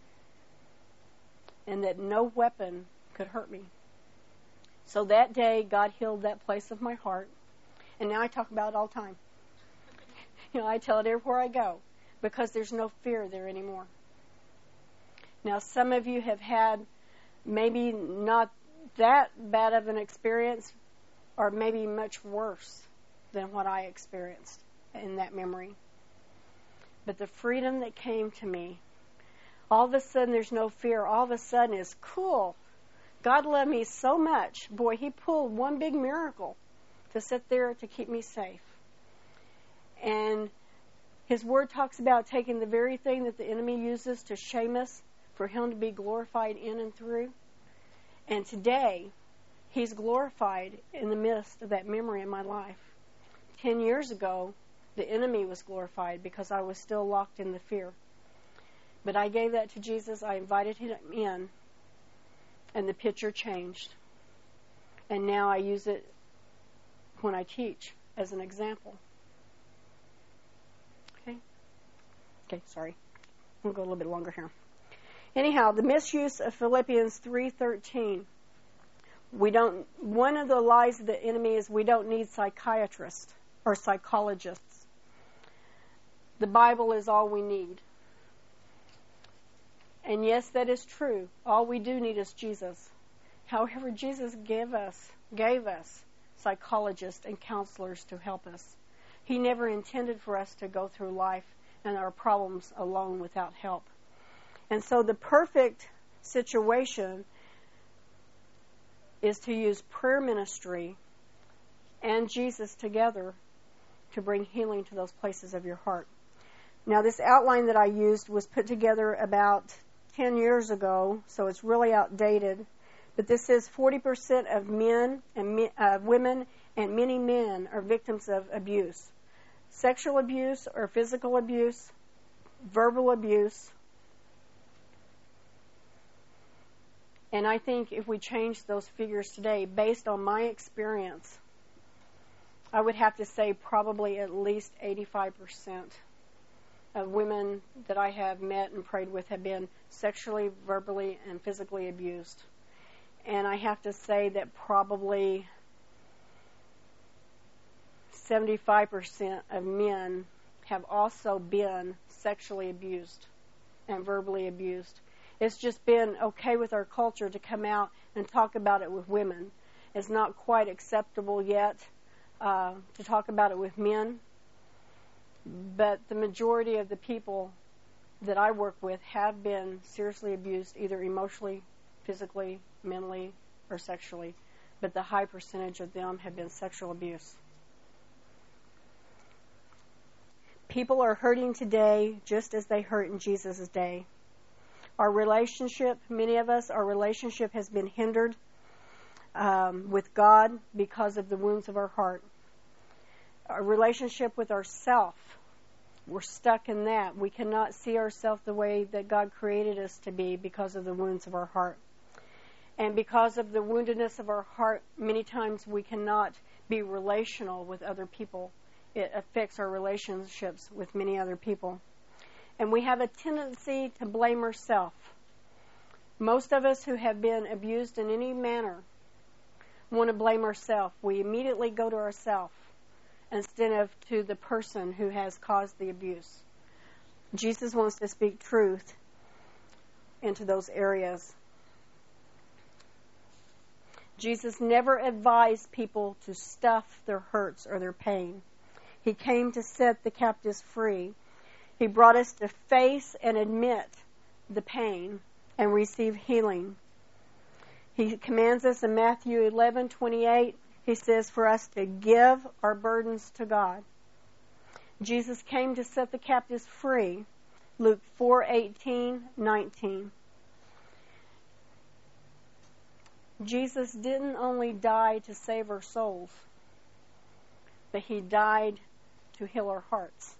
And that no weapon could hurt me. So that day, God healed that place of my heart. And now I talk about it all the time. You know, I tell it everywhere I go, because there's no fear there anymore. Now, some of you have had maybe not that bad of an experience, or maybe much worse than what I experienced in that memory. But the freedom that came to me, all of a sudden there's no fear. All of a sudden is cool. God loved me so much. Boy, he pulled one big miracle to sit there to keep me safe. And his word talks about taking the very thing that the enemy uses to shame us for him to be glorified in and through. And today, he's glorified in the midst of that memory in my life. Ten years ago, the enemy was glorified because I was still locked in the fear. But I gave that to Jesus. I invited him in, and the picture changed. And now I use it when I teach as an example. Okay? Okay, sorry. We'll go a little bit longer here. Anyhow, the misuse of Philippians three thirteen. We don't. One of the lies of the enemy is we don't need psychiatrists or psychologists. The Bible is all we need. And yes, that is true. All we do need is Jesus. However, Jesus gave us, gave us psychologists and counselors to help us. He never intended for us to go through life and our problems alone without help. And so the perfect situation is to use prayer ministry and Jesus together to bring healing to those places of your heart. Now, this outline that I used was put together about ten years ago, so it's really outdated. But this says forty percent of men and me, uh, women and many men are victims of abuse. Sexual abuse or physical abuse, verbal abuse. And I think if we change those figures today, based on my experience, I would have to say probably at least eighty-five percent of women that I have met and prayed with have been sexually, verbally, and physically abused. And I have to say that probably seventy-five percent of men have also been sexually abused and verbally abused. It's just been okay with our culture to come out and talk about it with women. It's not quite acceptable yet uh, to talk about it with men. But the majority of the people that I work with have been seriously abused, either emotionally, physically, mentally, or sexually. But the high percentage of them have been sexual abuse. People are hurting today just as they hurt in Jesus' day. Our relationship, many of us, our relationship has been hindered um, with God because of the wounds of our heart. Our relationship with ourself, we're stuck in that. We cannot see ourselves the way that God created us to be because of the wounds of our heart. And because of the woundedness of our heart, many times we cannot be relational with other people. It affects our relationships with many other people. And we have a tendency to blame ourselves. Most of us who have been abused in any manner want to blame ourselves. We immediately go to ourselves instead of to the person who has caused the abuse. Jesus wants to speak truth into those areas. Jesus never advised people to stuff their hurts or their pain. He came to set the captives free. He brought us to face and admit the pain and receive healing. He commands us in Matthew eleven twenty-eight, he says for us to give our burdens to God. Jesus came to set the captives free. Luke four eighteen, nineteen. Jesus didn't only die to save our souls, but he died to heal our hearts.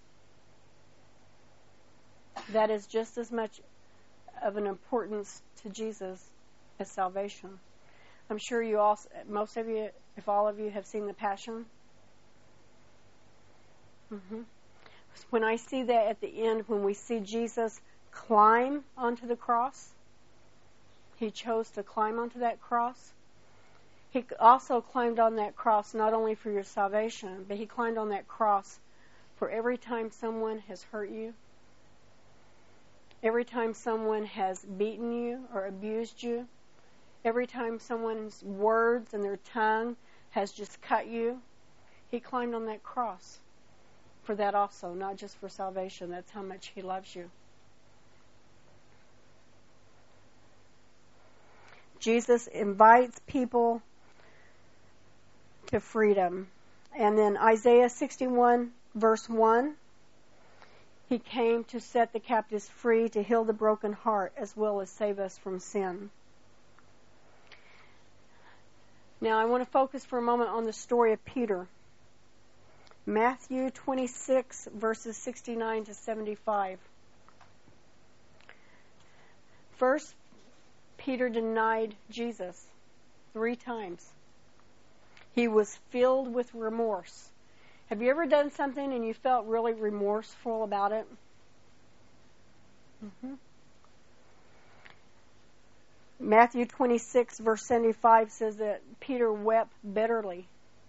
That is just as much of an importance to Jesus as salvation. I'm sure you all, most of you, if all of you have seen The Passion. Mm-hmm. When I see that at the end, when we see Jesus climb onto the cross, he chose to climb onto that cross. He also climbed on that cross not only for your salvation, but he climbed on that cross for every time someone has hurt you, every time someone has beaten you or abused you, every time someone's words and their tongue has just cut you. He climbed on that cross for that also, not just for salvation. That's how much he loves you. Jesus invites people to freedom. And then Isaiah sixty-one, verse one, he came to set the captives free, to heal the broken heart, as well as save us from sin. Now I want to focus for a moment on the story of Peter. Matthew twenty-six, verses sixty-nine to seventy-five. First, Peter denied Jesus three times. He was filled with remorse. Have you ever done something and you felt really remorseful about it? Mm-hmm. Matthew twenty-six, verse seventy-five says that Peter wept bitterly.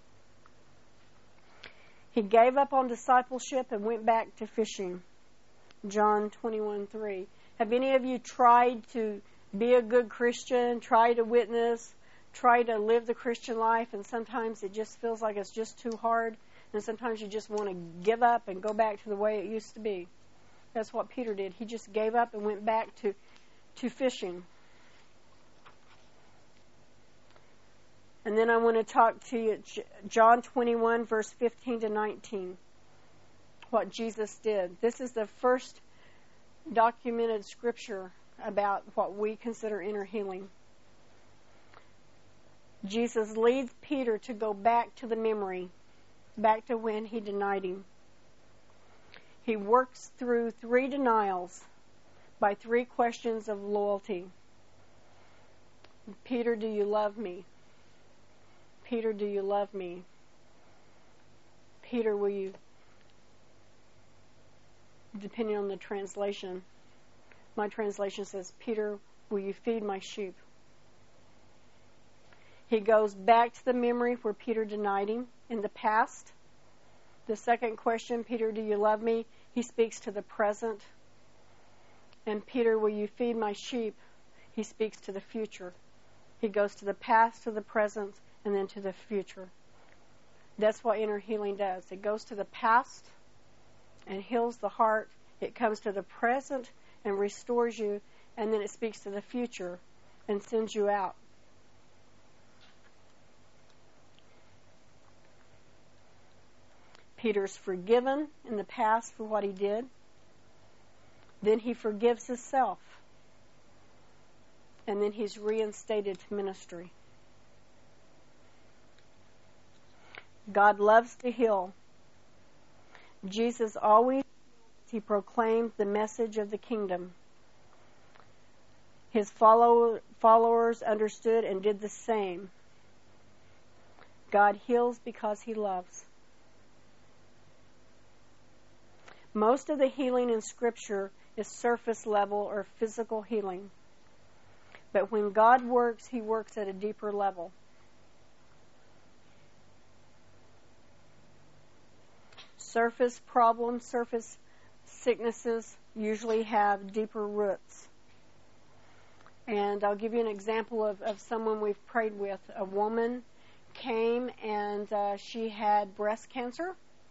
He gave up on discipleship and went back to fishing. John twenty-one, three. Have any of you tried to be a good Christian, try to witness, try to live the Christian life, and sometimes it just feels like it's just too hard, and sometimes you just want to give up and go back to the way it used to be? That's what Peter did. He just gave up and went back to, to fishing. And then I want to talk to you, John twenty-one, verse fifteen to nineteen, what Jesus did. This is the first documented scripture about what we consider inner healing. Jesus leads Peter to go back to the memory, back to when he denied him. He works through three denials by three questions of loyalty. Peter, do you love me? Peter, do you love me? Peter, will you, depending on the translation, my translation says, Peter, will you feed my sheep? He goes back to the memory where Peter denied him in the past. The second question, Peter, do you love me? He speaks to the present. And Peter, will you feed my sheep? He speaks to the future. He goes to the past, to the present, and then to the future. That's what inner healing does. It goes to the past and heals the heart. It comes to the present and restores you, and then it speaks to the future and sends you out. Peter's forgiven in the past for what he did. Then he forgives himself. And then he's reinstated to ministry. God loves to heal. Jesus always he proclaimed the message of the kingdom. His follow, followers understood and did the same. God heals because he loves. Most of the healing in Scripture is surface level or physical healing. But when God works, He works at a deeper level. Surface problems, surface sicknesses usually have deeper roots. And I'll give you an example of, of someone we've prayed with. A woman came and uh, she had breast cancer.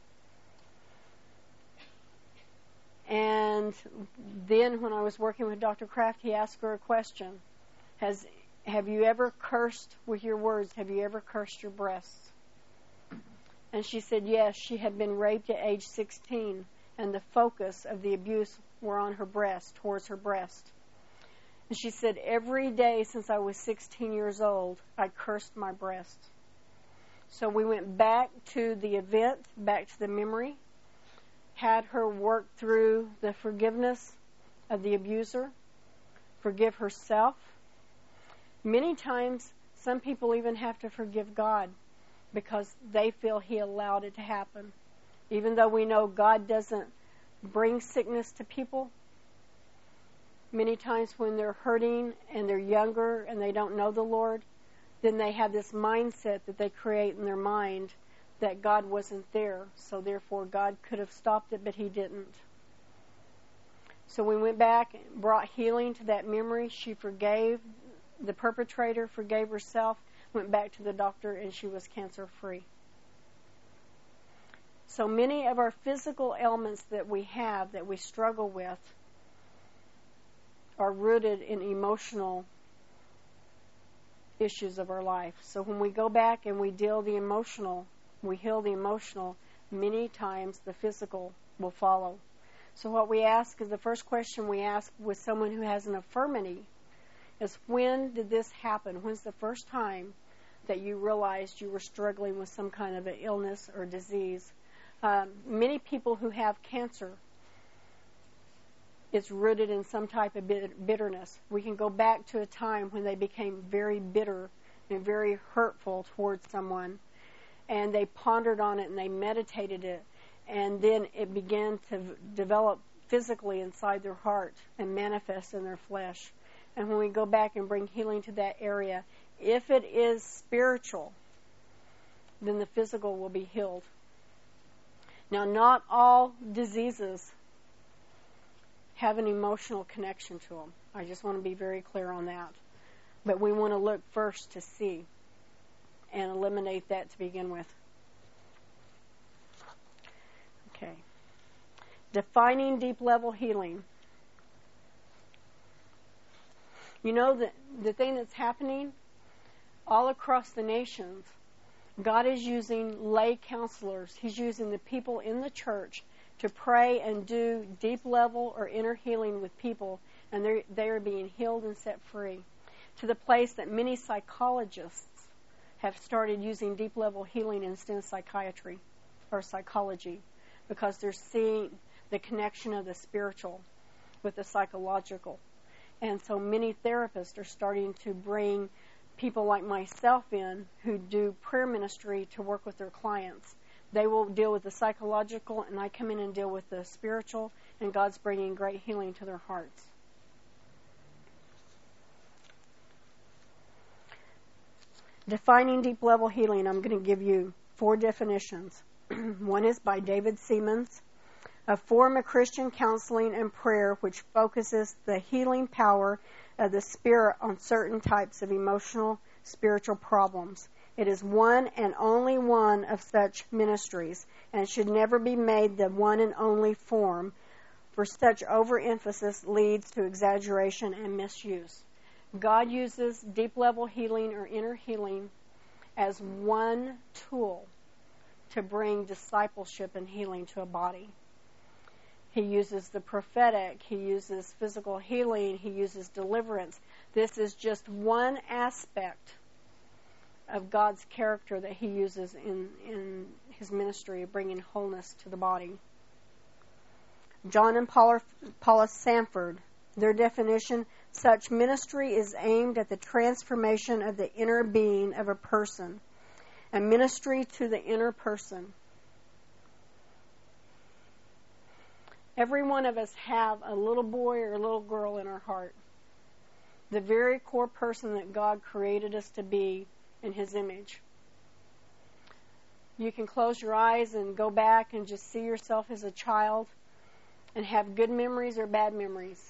And then when I was working with Doctor Kraft, he asked her a question. Has, have you ever cursed with your words? Have you ever cursed your breasts? And she said yes, she had been raped at age sixteen, and the focus of the abuse were on her breast, towards her breast. And she said, every day since I was sixteen years old, I cursed my breast. So we went back to the event, back to the memory, had her work through the forgiveness of the abuser, forgive herself. Many times, some people even have to forgive God because they feel He allowed it to happen. Even though we know God doesn't bring sickness to people, many times when they're hurting and they're younger and they don't know the Lord, then they have this mindset that they create in their mind that God wasn't there, so therefore God could have stopped it, but He didn't. So we went back and brought healing to that memory. She forgave the perpetrator, forgave herself, went back to the doctor, and she was cancer-free. So many of our physical ailments that we have, that we struggle with, are rooted in emotional issues of our life. So when we go back and we deal the emotional, we heal the emotional, many times the physical will follow. So what we ask is, the first question we ask with someone who has an infirmity is, when did this happen? When's the first time that you realized you were struggling with some kind of an illness or disease? Um, many people who have cancer, it's rooted in some type of bitterness. We can go back to a time when they became very bitter and very hurtful towards someone, and they pondered on it and they meditated it, and then it began to v- develop physically inside their heart and manifest in their flesh. And when we go back and bring healing to that area, if it is spiritual, then the physical will be healed. Now, not all diseases have an emotional connection to them. I just want to be very clear on that. But we want to look first to see and eliminate that to begin with. Okay. Defining deep level healing. You know, the, the thing that's happening all across the nations, God is using lay counselors. He's using the people in the church to pray and do deep level or inner healing with people, and they're, they're being healed and set free, to the place that many psychologists have started using deep level healing instead of psychiatry or psychology, because they're seeing the connection of the spiritual with the psychological. And so many therapists are starting to bring people like myself in who do prayer ministry to work with their clients. They will deal with the psychological, and I come in and deal with the spiritual, and God's bringing great healing to their hearts. Defining deep level healing, I'm going to give you four definitions. One is by David Siemens, a form of Christian counseling and prayer which focuses the healing power of the Spirit on certain types of emotional, spiritual problems. It is one and only one of such ministries, and should never be made the one and only form, for such overemphasis leads to exaggeration and misuse. God uses deep-level healing or inner healing as one tool to bring discipleship and healing to a body. He uses the prophetic, He uses physical healing, He uses deliverance. This is just one aspect of God's character that He uses in, in His ministry of bringing wholeness to the body. John and Paula, Paula Sanford, their definition, such ministry is aimed at the transformation of the inner being of a person, a ministry to the inner person. Every one of us have a little boy or a little girl in our heart. The very core person that God created us to be in His image. You can close your eyes and go back and just see yourself as a child and have good memories or bad memories.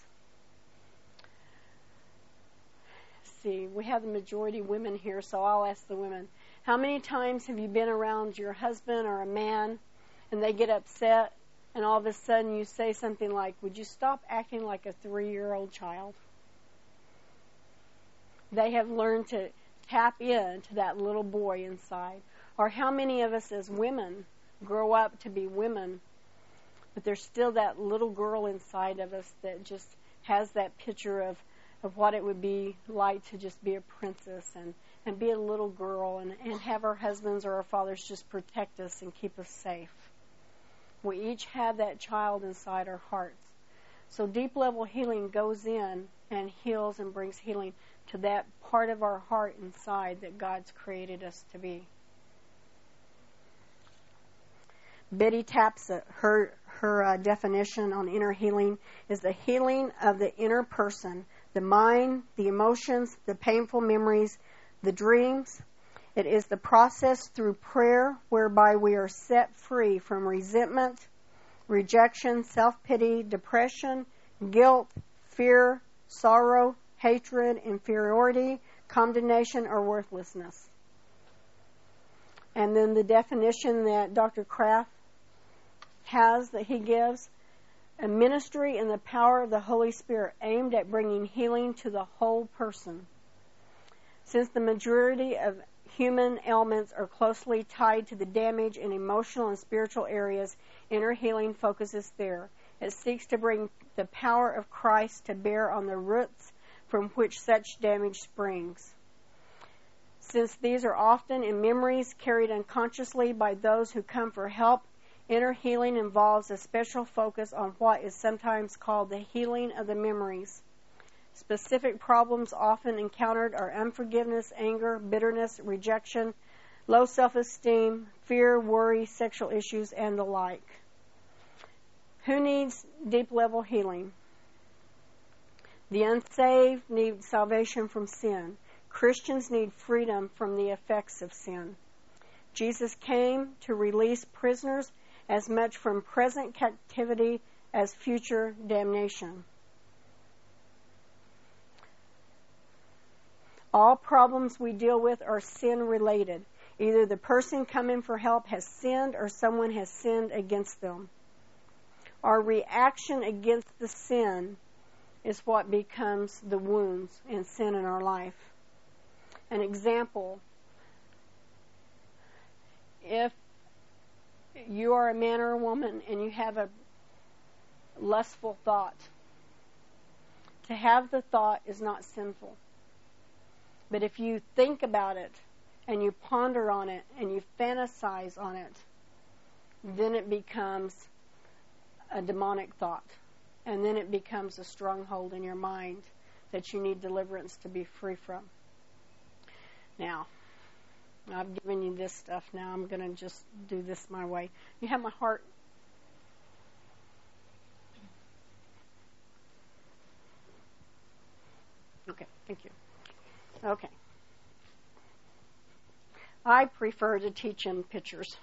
See, we have the majority women here, so I'll ask the women. How many times have you been around your husband or a man and they get upset and all of a sudden you say something like, would you stop acting like a three-year-old child? They have learned to tap into that little boy inside. Or how many of us as women grow up to be women, but there's still that little girl inside of us that just has that picture of, of what it would be like to just be a princess and, and be a little girl and, and have our husbands or our fathers just protect us and keep us safe. We each have that child inside our hearts. So deep level healing goes in and heals and brings healing to that part of our heart inside that God's created us to be. Betty Tapsa, her her uh, definition on inner healing is the healing of the inner person, the mind, the emotions, the painful memories, the dreams. It is the process through prayer whereby we are set free from resentment, rejection, self-pity, depression, guilt, fear, sorrow, hatred, inferiority, condemnation, or worthlessness. And then the definition that Doctor Kraft has, that he gives, a ministry in the power of the Holy Spirit aimed at bringing healing to the whole person. Since the majority of human ailments are closely tied to the damage in emotional and spiritual areas, inner healing focuses there. It seeks to bring the power of Christ to bear on the roots from which such damage springs. Since these are often in memories carried unconsciously by those who come for help, inner healing involves a special focus on what is sometimes called the healing of the memories. Specific problems often encountered are unforgiveness, anger, bitterness, rejection, low self-esteem, fear, worry, sexual issues, and the like. Who needs deep-level healing? The unsaved need salvation from sin. Christians need freedom from the effects of sin. Jesus came to release prisoners as much from present captivity as future damnation. All problems we deal with are sin-related. Either the person coming for help has sinned or someone has sinned against them. Our reaction against the sin is what becomes the wounds and sin in our life. An example, if you are a man or a woman and you have a lustful thought, to have the thought is not sinful. But if you think about it and you ponder on it and you fantasize on it, then it becomes a demonic thought. And then it becomes a stronghold in your mind that you need deliverance to be free from. Now, I've given you this stuff. Now I'm going to just do this my way. You have my heart. Okay, thank you. Okay. I prefer to teach in pictures.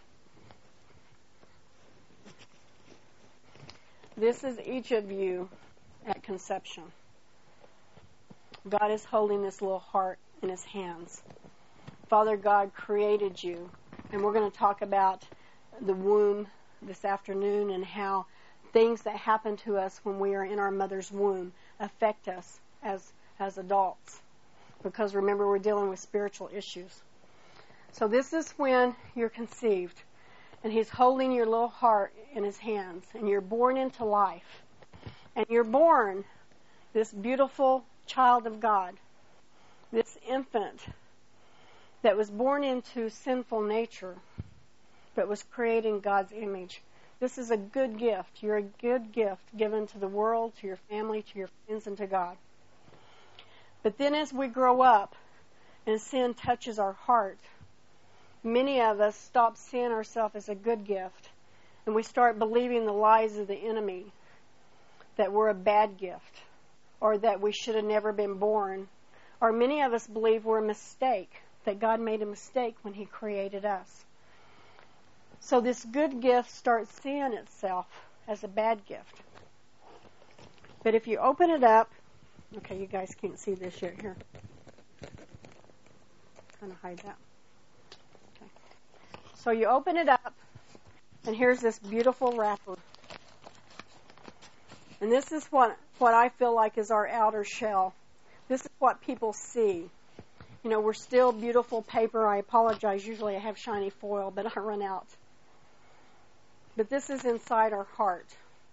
This is each of you at conception. God is holding this little heart in His hands. Father God created you, and we're going to talk about the womb this afternoon and how things that happen to us when we are in our mother's womb affect us as, as adults. Because remember, we're dealing with spiritual issues. So this is when you're conceived, and He's holding your little heart in His hands, and you're born into life. And you're born this beautiful child of God, this infant that was born into sinful nature, but was created in God's image. This is a good gift. You're a good gift given to the world, to your family, to your friends, and to God. But then as we grow up and sin touches our heart, many of us stop seeing ourselves as a good gift, and we start believing the lies of the enemy that we're a bad gift, or that we should have never been born, or many of us believe we're a mistake, that God made a mistake when He created us. So this good gift starts seeing itself as a bad gift. But if you open it up, okay, you guys can't see this yet here. I'm going to hide that. Okay. So you open it up, and here's this beautiful wrapper. And this is what, what I feel like is our outer shell. This is what people see. You know, we're still beautiful paper. I apologize. Usually I have shiny foil, but I run out. But this is inside our heart.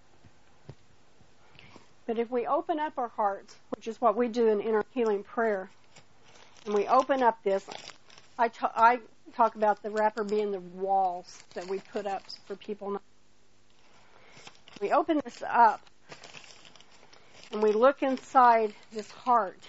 But if we open up our hearts, which is what we do in inner healing prayer, and we open up this, I, ta- I talk about the wrapper being the walls that we put up for people. We open this up, and we look inside this heart.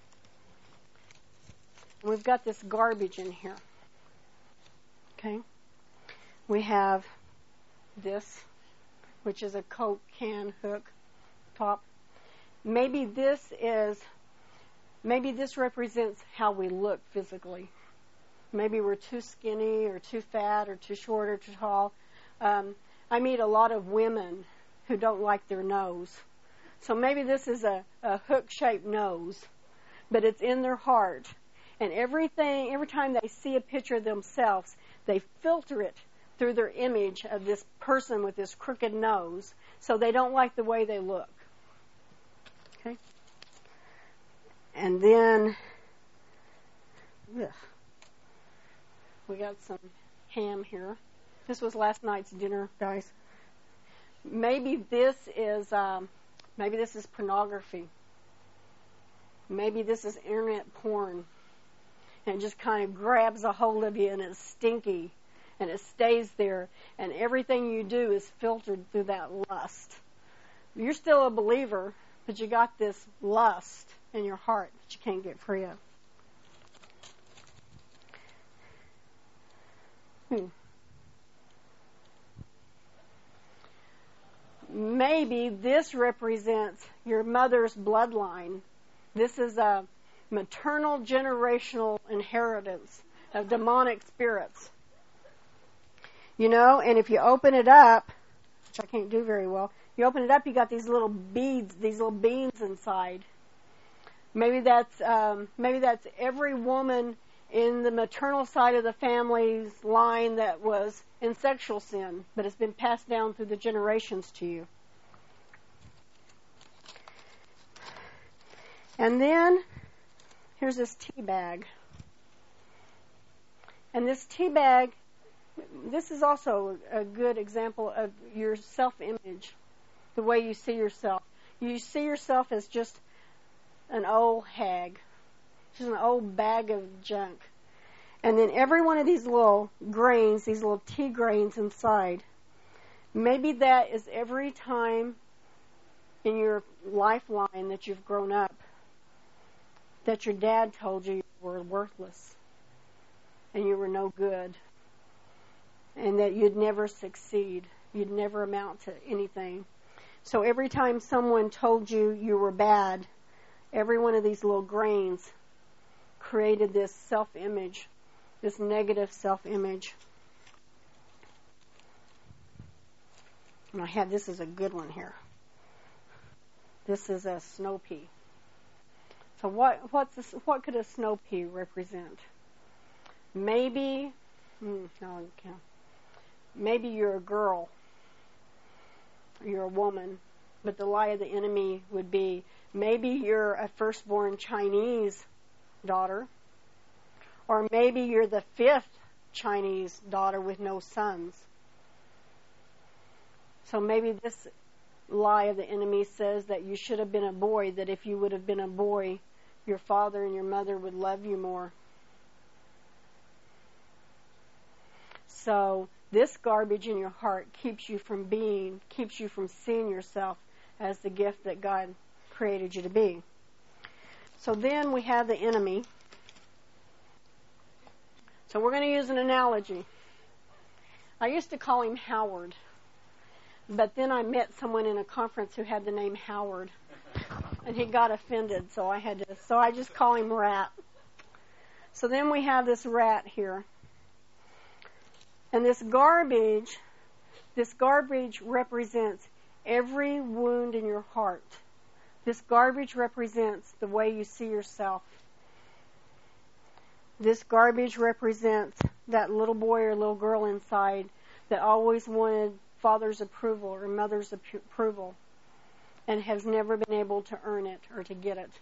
And we've got this garbage in here. Okay? We have this, which is a Coke can hook top. Maybe this is, maybe this represents how we look physically. Maybe we're too skinny or too fat or too short or too tall. Um, I meet a lot of women who don't like their nose. So maybe this is a, a hook-shaped nose, but it's in their heart. And everything, every time they see a picture of themselves, they filter it through their image of this person with this crooked nose, so they don't like the way they look. Okay? And then, ugh, we got some ham here. This was last night's dinner, guys. Maybe this is, um, maybe this is pornography. Maybe this is internet porn. And it just kind of grabs a hold of you, and it's stinky, and it stays there, and everything you do is filtered through that lust. You're still a believer, but you got this lust in your heart that you can't get free of. Hmm. Maybe this represents your mother's bloodline. This is a maternal generational inheritance of demonic spirits. You know, and if you open it up, which I can't do very well, you open it up, you got these little beads, these little beans inside. Maybe that's um, maybe that's every woman in the maternal side of the family's line that was in sexual sin, but it's been passed down through the generations to you. And then here's this tea bag. And this tea bag, this is also a good example of your self-image, the way you see yourself. You see yourself as just an old hag, just an old bag of junk. And then every one of these little grains, these little tea grains inside, maybe that is every time in your lifeline that you've grown up that your dad told you you were worthless and you were no good and that you'd never succeed, you'd never amount to anything. So every time someone told you you were bad, every one of these little grains created this self-image, this negative self-image. And I had, this is a good one here. This is a snow pea. So what what's this, what could a snow pea represent? Maybe, hmm, no, you can't. Maybe you're a girl, you're a woman, but the lie of the enemy would be maybe you're a firstborn Chinese daughter, or maybe you're the fifth Chinese daughter with no sons. So maybe this lie of the enemy says that you should have been a boy, that if you would have been a boy, your father and your mother would love you more. So this garbage in your heart keeps you from being, keeps you from seeing yourself as the gift that God created you to be. So then we have the enemy. So we're going to use an analogy. I used to call him Howard. But then I met someone in a conference who had the name Howard, and he got offended, so I had to, so I just call him Rat. So then we have this rat here. And this garbage, this garbage represents every wound in your heart. This garbage represents the way you see yourself. This garbage represents that little boy or little girl inside that always wanted father's approval or mother's approval and has never been able to earn it or to get it.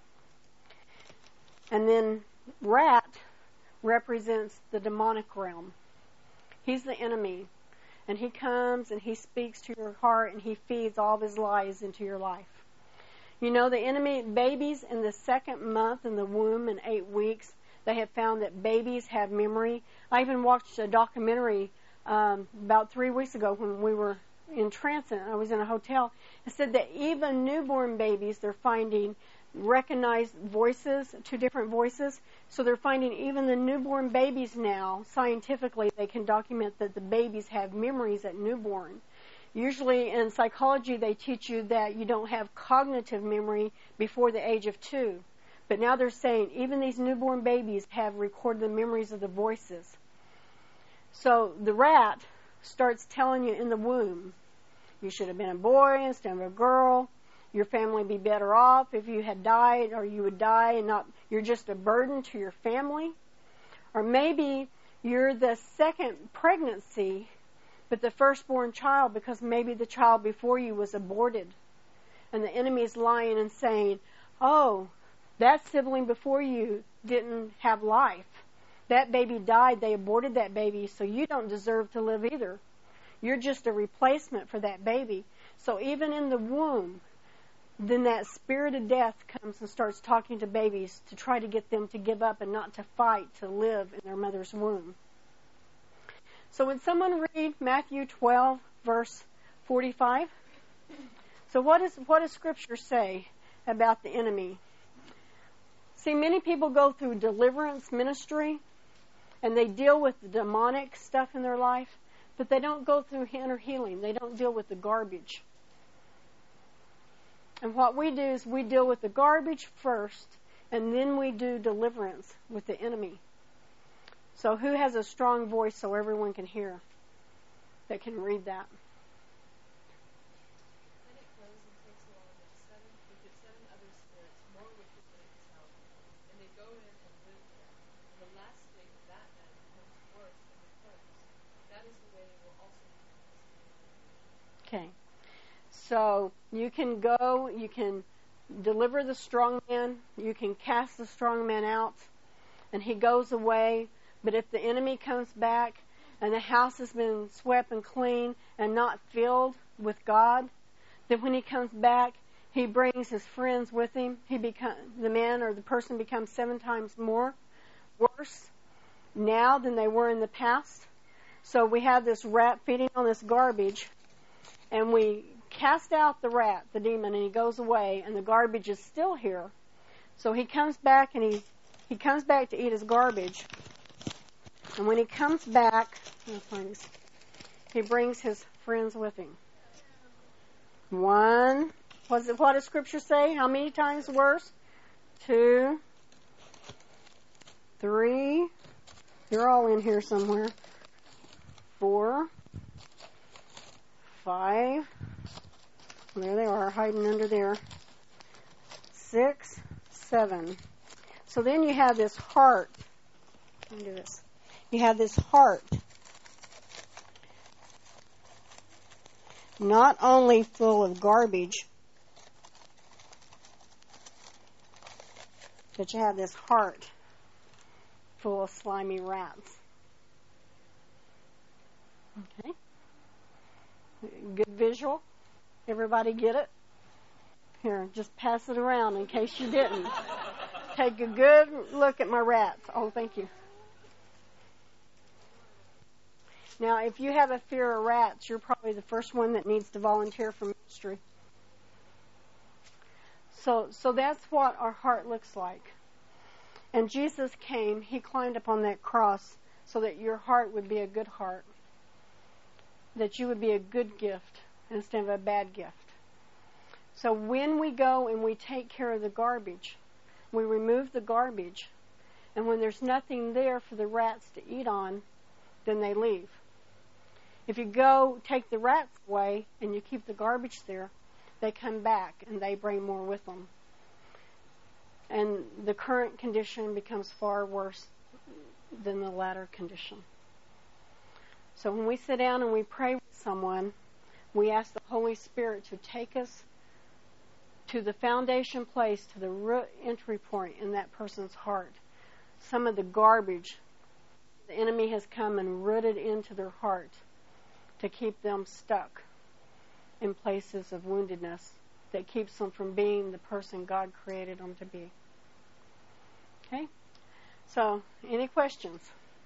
And then rat represents the demonic realm. He's the enemy. And he comes and he speaks to your heart and he feeds all of his lies into your life. You know, the enemy, babies in the second month in the womb in eight weeks, they have found that babies have memory. I even watched a documentary um, about three weeks ago when we were in transit. I was in a hotel. It said that even newborn babies, they're finding recognized voices, two different voices. So they're finding even the newborn babies now, scientifically, they can document that the babies have memories at newborn. Usually in psychology, they teach you that you don't have cognitive memory before the age of two. But now they're saying even these newborn babies have recorded the memories of the voices. So the rat starts telling you in the womb, you should have been a boy instead of a girl. Your family would be better off if you had died, or you would die and not, you're just a burden to your family. Or maybe you're the second pregnancy, but the firstborn child, because maybe the child before you was aborted. And the enemy is lying and saying, oh, that sibling before you didn't have life. That baby died, they aborted that baby, so you don't deserve to live either. You're just a replacement for that baby. So even in the womb, then that spirit of death comes and starts talking to babies to try to get them to give up and not to fight to live in their mother's womb. So would someone read Matthew twelve, verse forty-five? So what, is, what does Scripture say about the enemy? See, many people go through deliverance ministry, and they deal with the demonic stuff in their life, but they don't go through inner healing. They don't deal with the garbage. And what we do is we deal with the garbage first, and then we do deliverance with the enemy. So who has a strong voice so everyone can hear that can read that? Then it goes and takes along with seven, with its seven other spirits, more wicked than itself, and they go in and live there. And the last state of that man becomes worse than the first. That is the way it will also be. Okay. So you can go, you can deliver the strong man, you can cast the strong man out, and he goes away. But if the enemy comes back and the house has been swept and clean and not filled with God, then when he comes back, he brings his friends with him. He become, the man or the person becomes seven times more worse now than they were in the past. So we have this rat feeding on this garbage, and we cast out the rat, the demon, and he goes away, and the garbage is still here. So he comes back, and he, he comes back to eat his garbage. And when he comes back, he brings his friends with him. One, what's it, what does Scripture say? How many times worse? Two, three, you're all in here somewhere. Four, five, there they are, hiding under there. Six, seven. So then you have this heart. Let me do this. You have this heart. Not only full of garbage, but you have this heart full of slimy rats. Okay? Good visual? Everybody get it? Here, just pass it around in case you didn't. Take a good look at my rats. Oh, thank you. Now, if you have a fear of rats, you're probably the first one that needs to volunteer for ministry. So, so that's what our heart looks like. And Jesus came, he climbed up on that cross so that your heart would be a good heart, that you would be a good gift instead of a bad gift. So when we go and we take care of the garbage, we remove the garbage, and when there's nothing there for the rats to eat on, then they leave. If you go take the rats away and you keep the garbage there, they come back and they bring more with them. And the current condition becomes far worse than the latter condition. So when we sit down and we pray with someone, we ask the Holy Spirit to take us to the foundation place, to the root entry point in that person's heart. Some of the garbage the enemy has come and rooted into their heart to keep them stuck in places of woundedness that keeps them from being the person God created them to be. Okay? So, any questions?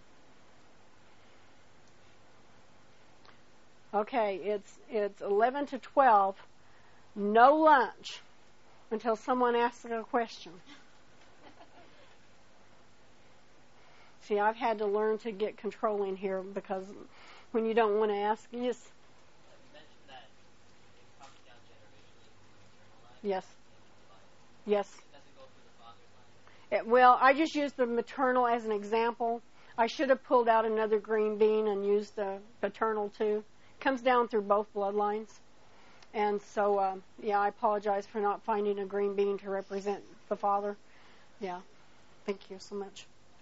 Okay, it's it's eleven to twelve. No lunch until someone asks a question. See, I've had to learn to get controlling here because when you don't want to ask, you just... You mentioned that it comes down generationally from the maternal line. Yes. Yes. Does it go through the father's line? It, well, I just used the maternal as an example. I should have pulled out another green bean and used the paternal too. It comes down through both bloodlines. And so, uh, yeah, I apologize for not finding a green bean to represent the father. Yeah. Thank you so much.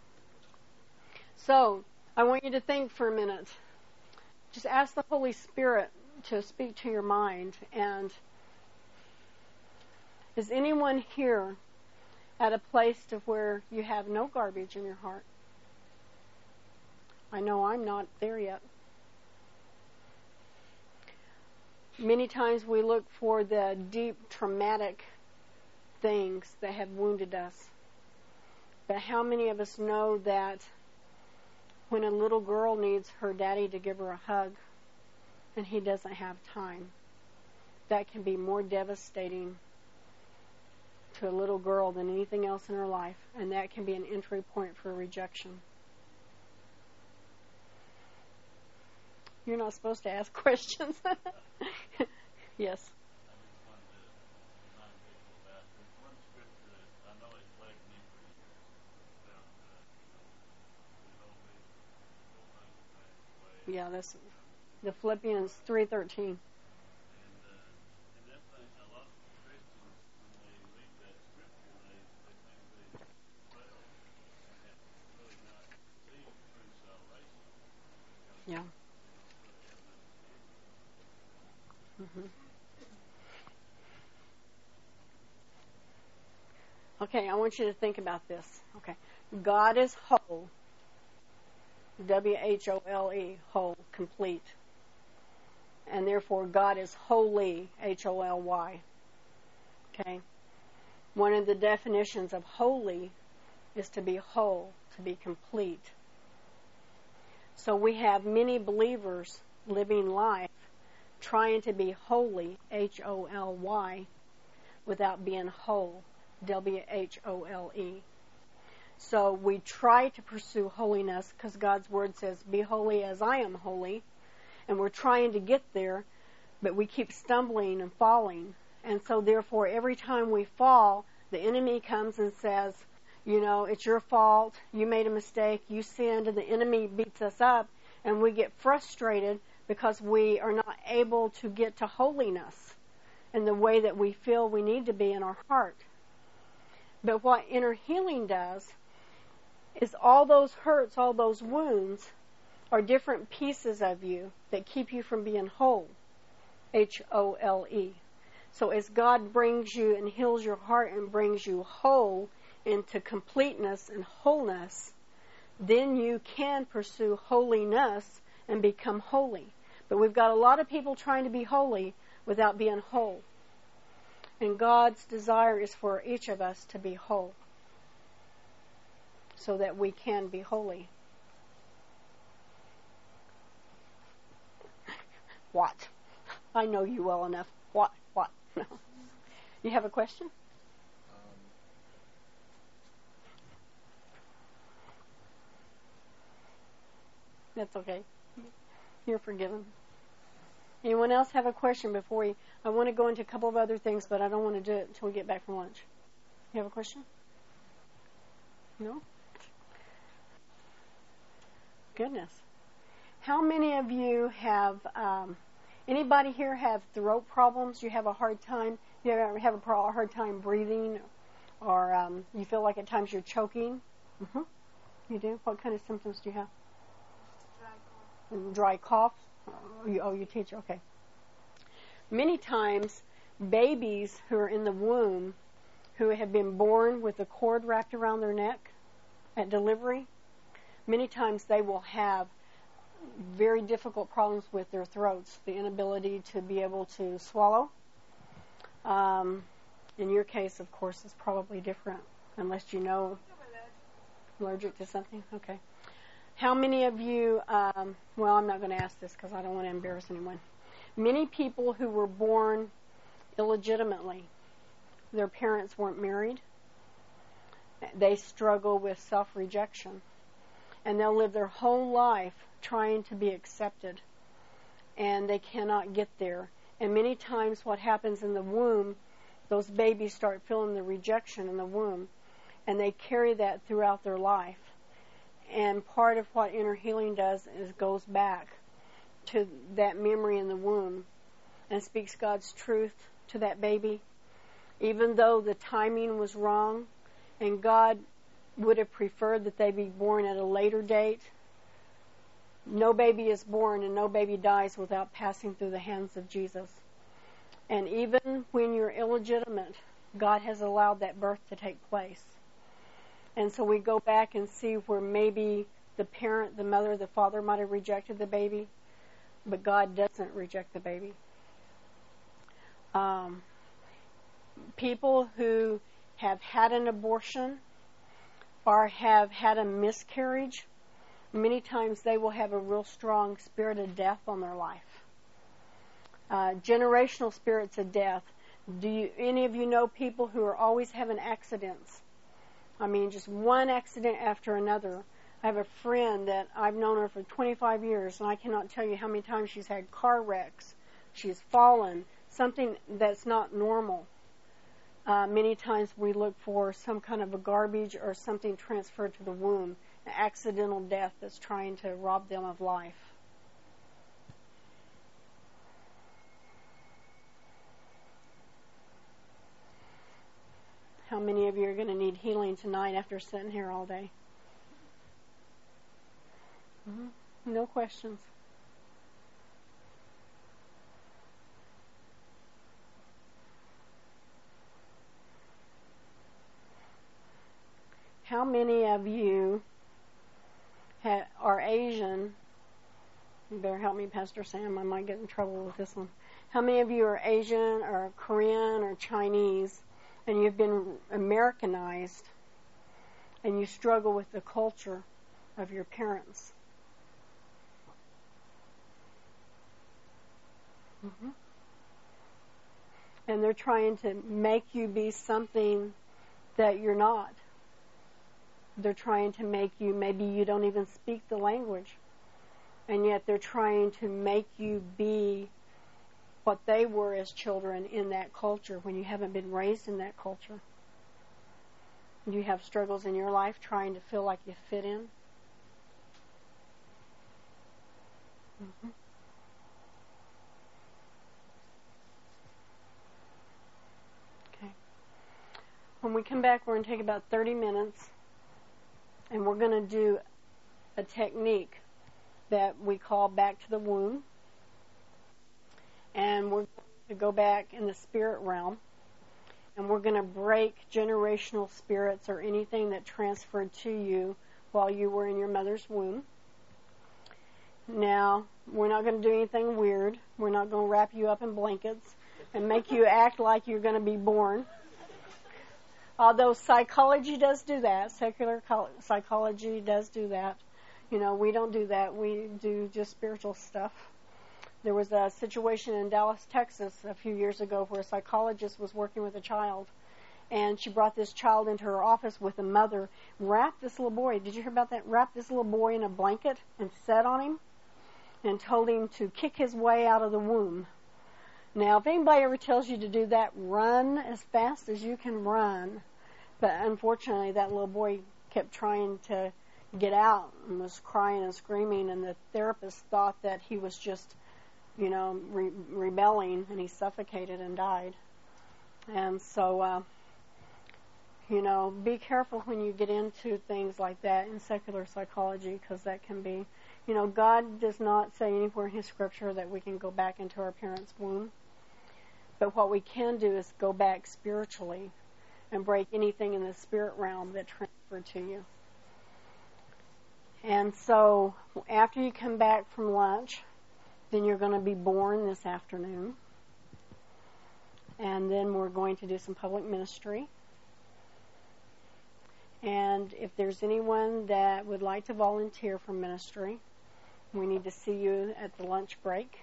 So, I want you to think for a minute. Just ask the Holy Spirit to speak to your mind. And is anyone here at a place to where you have no garbage in your heart? I know I'm not there yet. Many times we look for the deep traumatic things that have wounded us. But how many of us know that when a little girl needs her daddy to give her a hug and he doesn't have time, that can be more devastating to a little girl than anything else in her life, and that can be an entry point for rejection. You're not supposed to ask questions. Yes. Yeah, that's the Philippians three thirteen. Yeah. Mm-hmm. Okay, I want you to think about this. Okay, God is whole. W H O L E, whole, complete. And therefore, God is holy, H O L Y. Okay? One of the definitions of holy is to be whole, to be complete. So we have many believers living life trying to be holy, H O L Y, without being whole, W H O L E. So we try to pursue holiness because God's Word says, be holy as I am holy. And we're trying to get there, but we keep stumbling and falling. And so therefore, every time we fall, the enemy comes and says, you know, it's your fault, you made a mistake, you sinned, and the enemy beats us up, and we get frustrated because we are not able to get to holiness in the way that we feel we need to be in our heart. But what inner healing does is all those hurts, all those wounds are different pieces of you that keep you from being whole, H O L E. So as God brings you and heals your heart and brings you whole into completeness and wholeness, then you can pursue holiness and become holy. But we've got a lot of people trying to be holy without being whole. And God's desire is for each of us to be whole so that we can be holy. What? I know you well enough. What? What? No. You have a question? Um, That's okay. You're forgiven. Anyone else have a question before we... I want to go into a couple of other things, but I don't want to do it until we get back from lunch. You have a question? No? Goodness. How many of you have... Um, anybody here have throat problems? You have a hard time... You ever have a, pro- a hard time breathing? Or um, you feel like at times you're choking? Mm-hmm. You do? What kind of symptoms do you have? Dry cough. Dry cough? Oh, you, oh, you teach? Okay. Many times, babies who are in the womb, who have been born with a cord wrapped around their neck at delivery, many times they will have very difficult problems with their throats, the inability to be able to swallow. Um, in your case, of course, it's probably different, unless you know allergic to something. Okay. How many of you, um, well, I'm not going to ask this because I don't want to embarrass anyone. Many people who were born illegitimately, their parents weren't married, they struggle with self-rejection. And they'll live their whole life trying to be accepted. And they cannot get there. And many times what happens in the womb, those babies start feeling the rejection in the womb. And they carry that throughout their life. And part of what inner healing does is goes back to that memory in the womb and speaks God's truth to that baby. Even though the timing was wrong and God would have preferred that they be born at a later date, no baby is born and no baby dies without passing through the hands of Jesus. And even when you're illegitimate, God has allowed that birth to take place. And so we go back and see where maybe the parent, the mother, the father might have rejected the baby, but God doesn't reject the baby. Um, people who have had an abortion or have had a miscarriage, many times they will have a real strong spirit of death on their life. Uh, generational spirits of death. Do you, any of you know people who are always having accidents? I mean, just one accident after another. I have a friend that I've known her for twenty-five years, and I cannot tell you how many times she's had car wrecks. She's fallen, something that's not normal. Uh, many times we look for some kind of a garbage or something transferred to the womb, an accidental death that's trying to rob them of life. How many of you are going to need healing tonight after sitting here all day? Mm-hmm. No questions. How many of you ha- are Asian? You better help me, Pastor Sam. I might get in trouble with this one. How many of you are Asian or Korean or Chinese, and you've been Americanized, and you struggle with the culture of your parents? Mm-hmm. And they're trying to make you be something that you're not. They're trying to make you, maybe you don't even speak the language, and yet they're trying to make you be what they were as children in that culture when you haven't been raised in that culture. Do you have struggles in your life trying to feel like you fit in? Mm-hmm. Okay. When we come back, we're going to take about thirty minutes, and we're going to do a technique that we call back to the womb. And we're going to go back in the spirit realm, and we're going to break generational spirits or anything that transferred to you while you were in your mother's womb. Now, we're not going to do anything weird. We're not going to wrap you up in blankets and make you act like you're going to be born. Although psychology does do that, secular psychology does do that. You know, we don't do that. We do just spiritual stuff. There was a situation in Dallas, Texas a few years ago where a psychologist was working with a child, and she brought this child into her office with a mother, wrapped this little boy, did you hear about that? Wrapped this little boy in a blanket and sat on him. and told him to kick his way out of the womb. Now, if anybody ever tells you to do that, run as fast as you can run. But unfortunately, that little boy kept trying to get out and was crying and screaming, and the therapist thought that he was just, you know, re- rebelling, and he suffocated and died. And so, uh, you know, be careful when you get into things like that in secular psychology, because that can be, you know, God does not say anywhere in His Scripture that we can go back into our parents' womb. But what we can do is go back spiritually and break anything in the spirit realm that transferred to you. And so after you come back from lunch, then you're going to be born this afternoon. And then we're going to do some public ministry. And if there's anyone that would like to volunteer for ministry, we need to see you at the lunch break.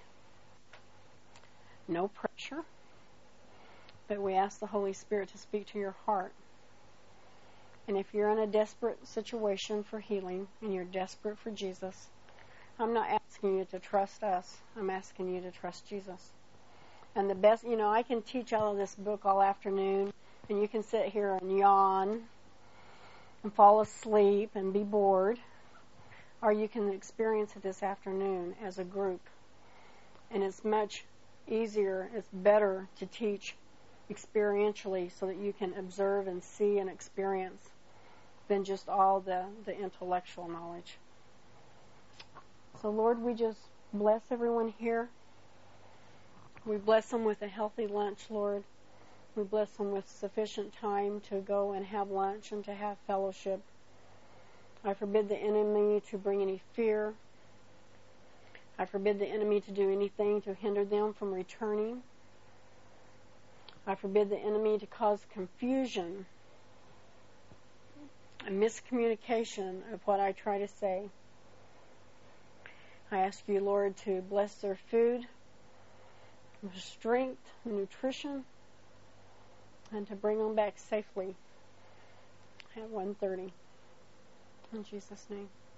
No pressure. But we ask the Holy Spirit to speak to your heart. And if you're in a desperate situation for healing and you're desperate for Jesus, I'm not asking you to trust us. I'm asking you to trust Jesus. And the best, you know, I can teach out of this book all afternoon, and you can sit here and yawn and fall asleep and be bored, or you can experience it this afternoon as a group. And it's much easier, it's better to teach experientially so that you can observe and see and experience than just all the, the intellectual knowledge. So Lord, we just bless everyone here. We bless them with a healthy lunch, Lord. We bless them with sufficient time to go and have lunch and to have fellowship. I forbid the enemy to bring any fear. I forbid the enemy to do anything to hinder them from returning. I forbid the enemy to cause confusion and miscommunication of what I try to say. I ask you, Lord, to bless their food, their strength, nutrition, and to bring them back safely at one thirty. In Jesus' name.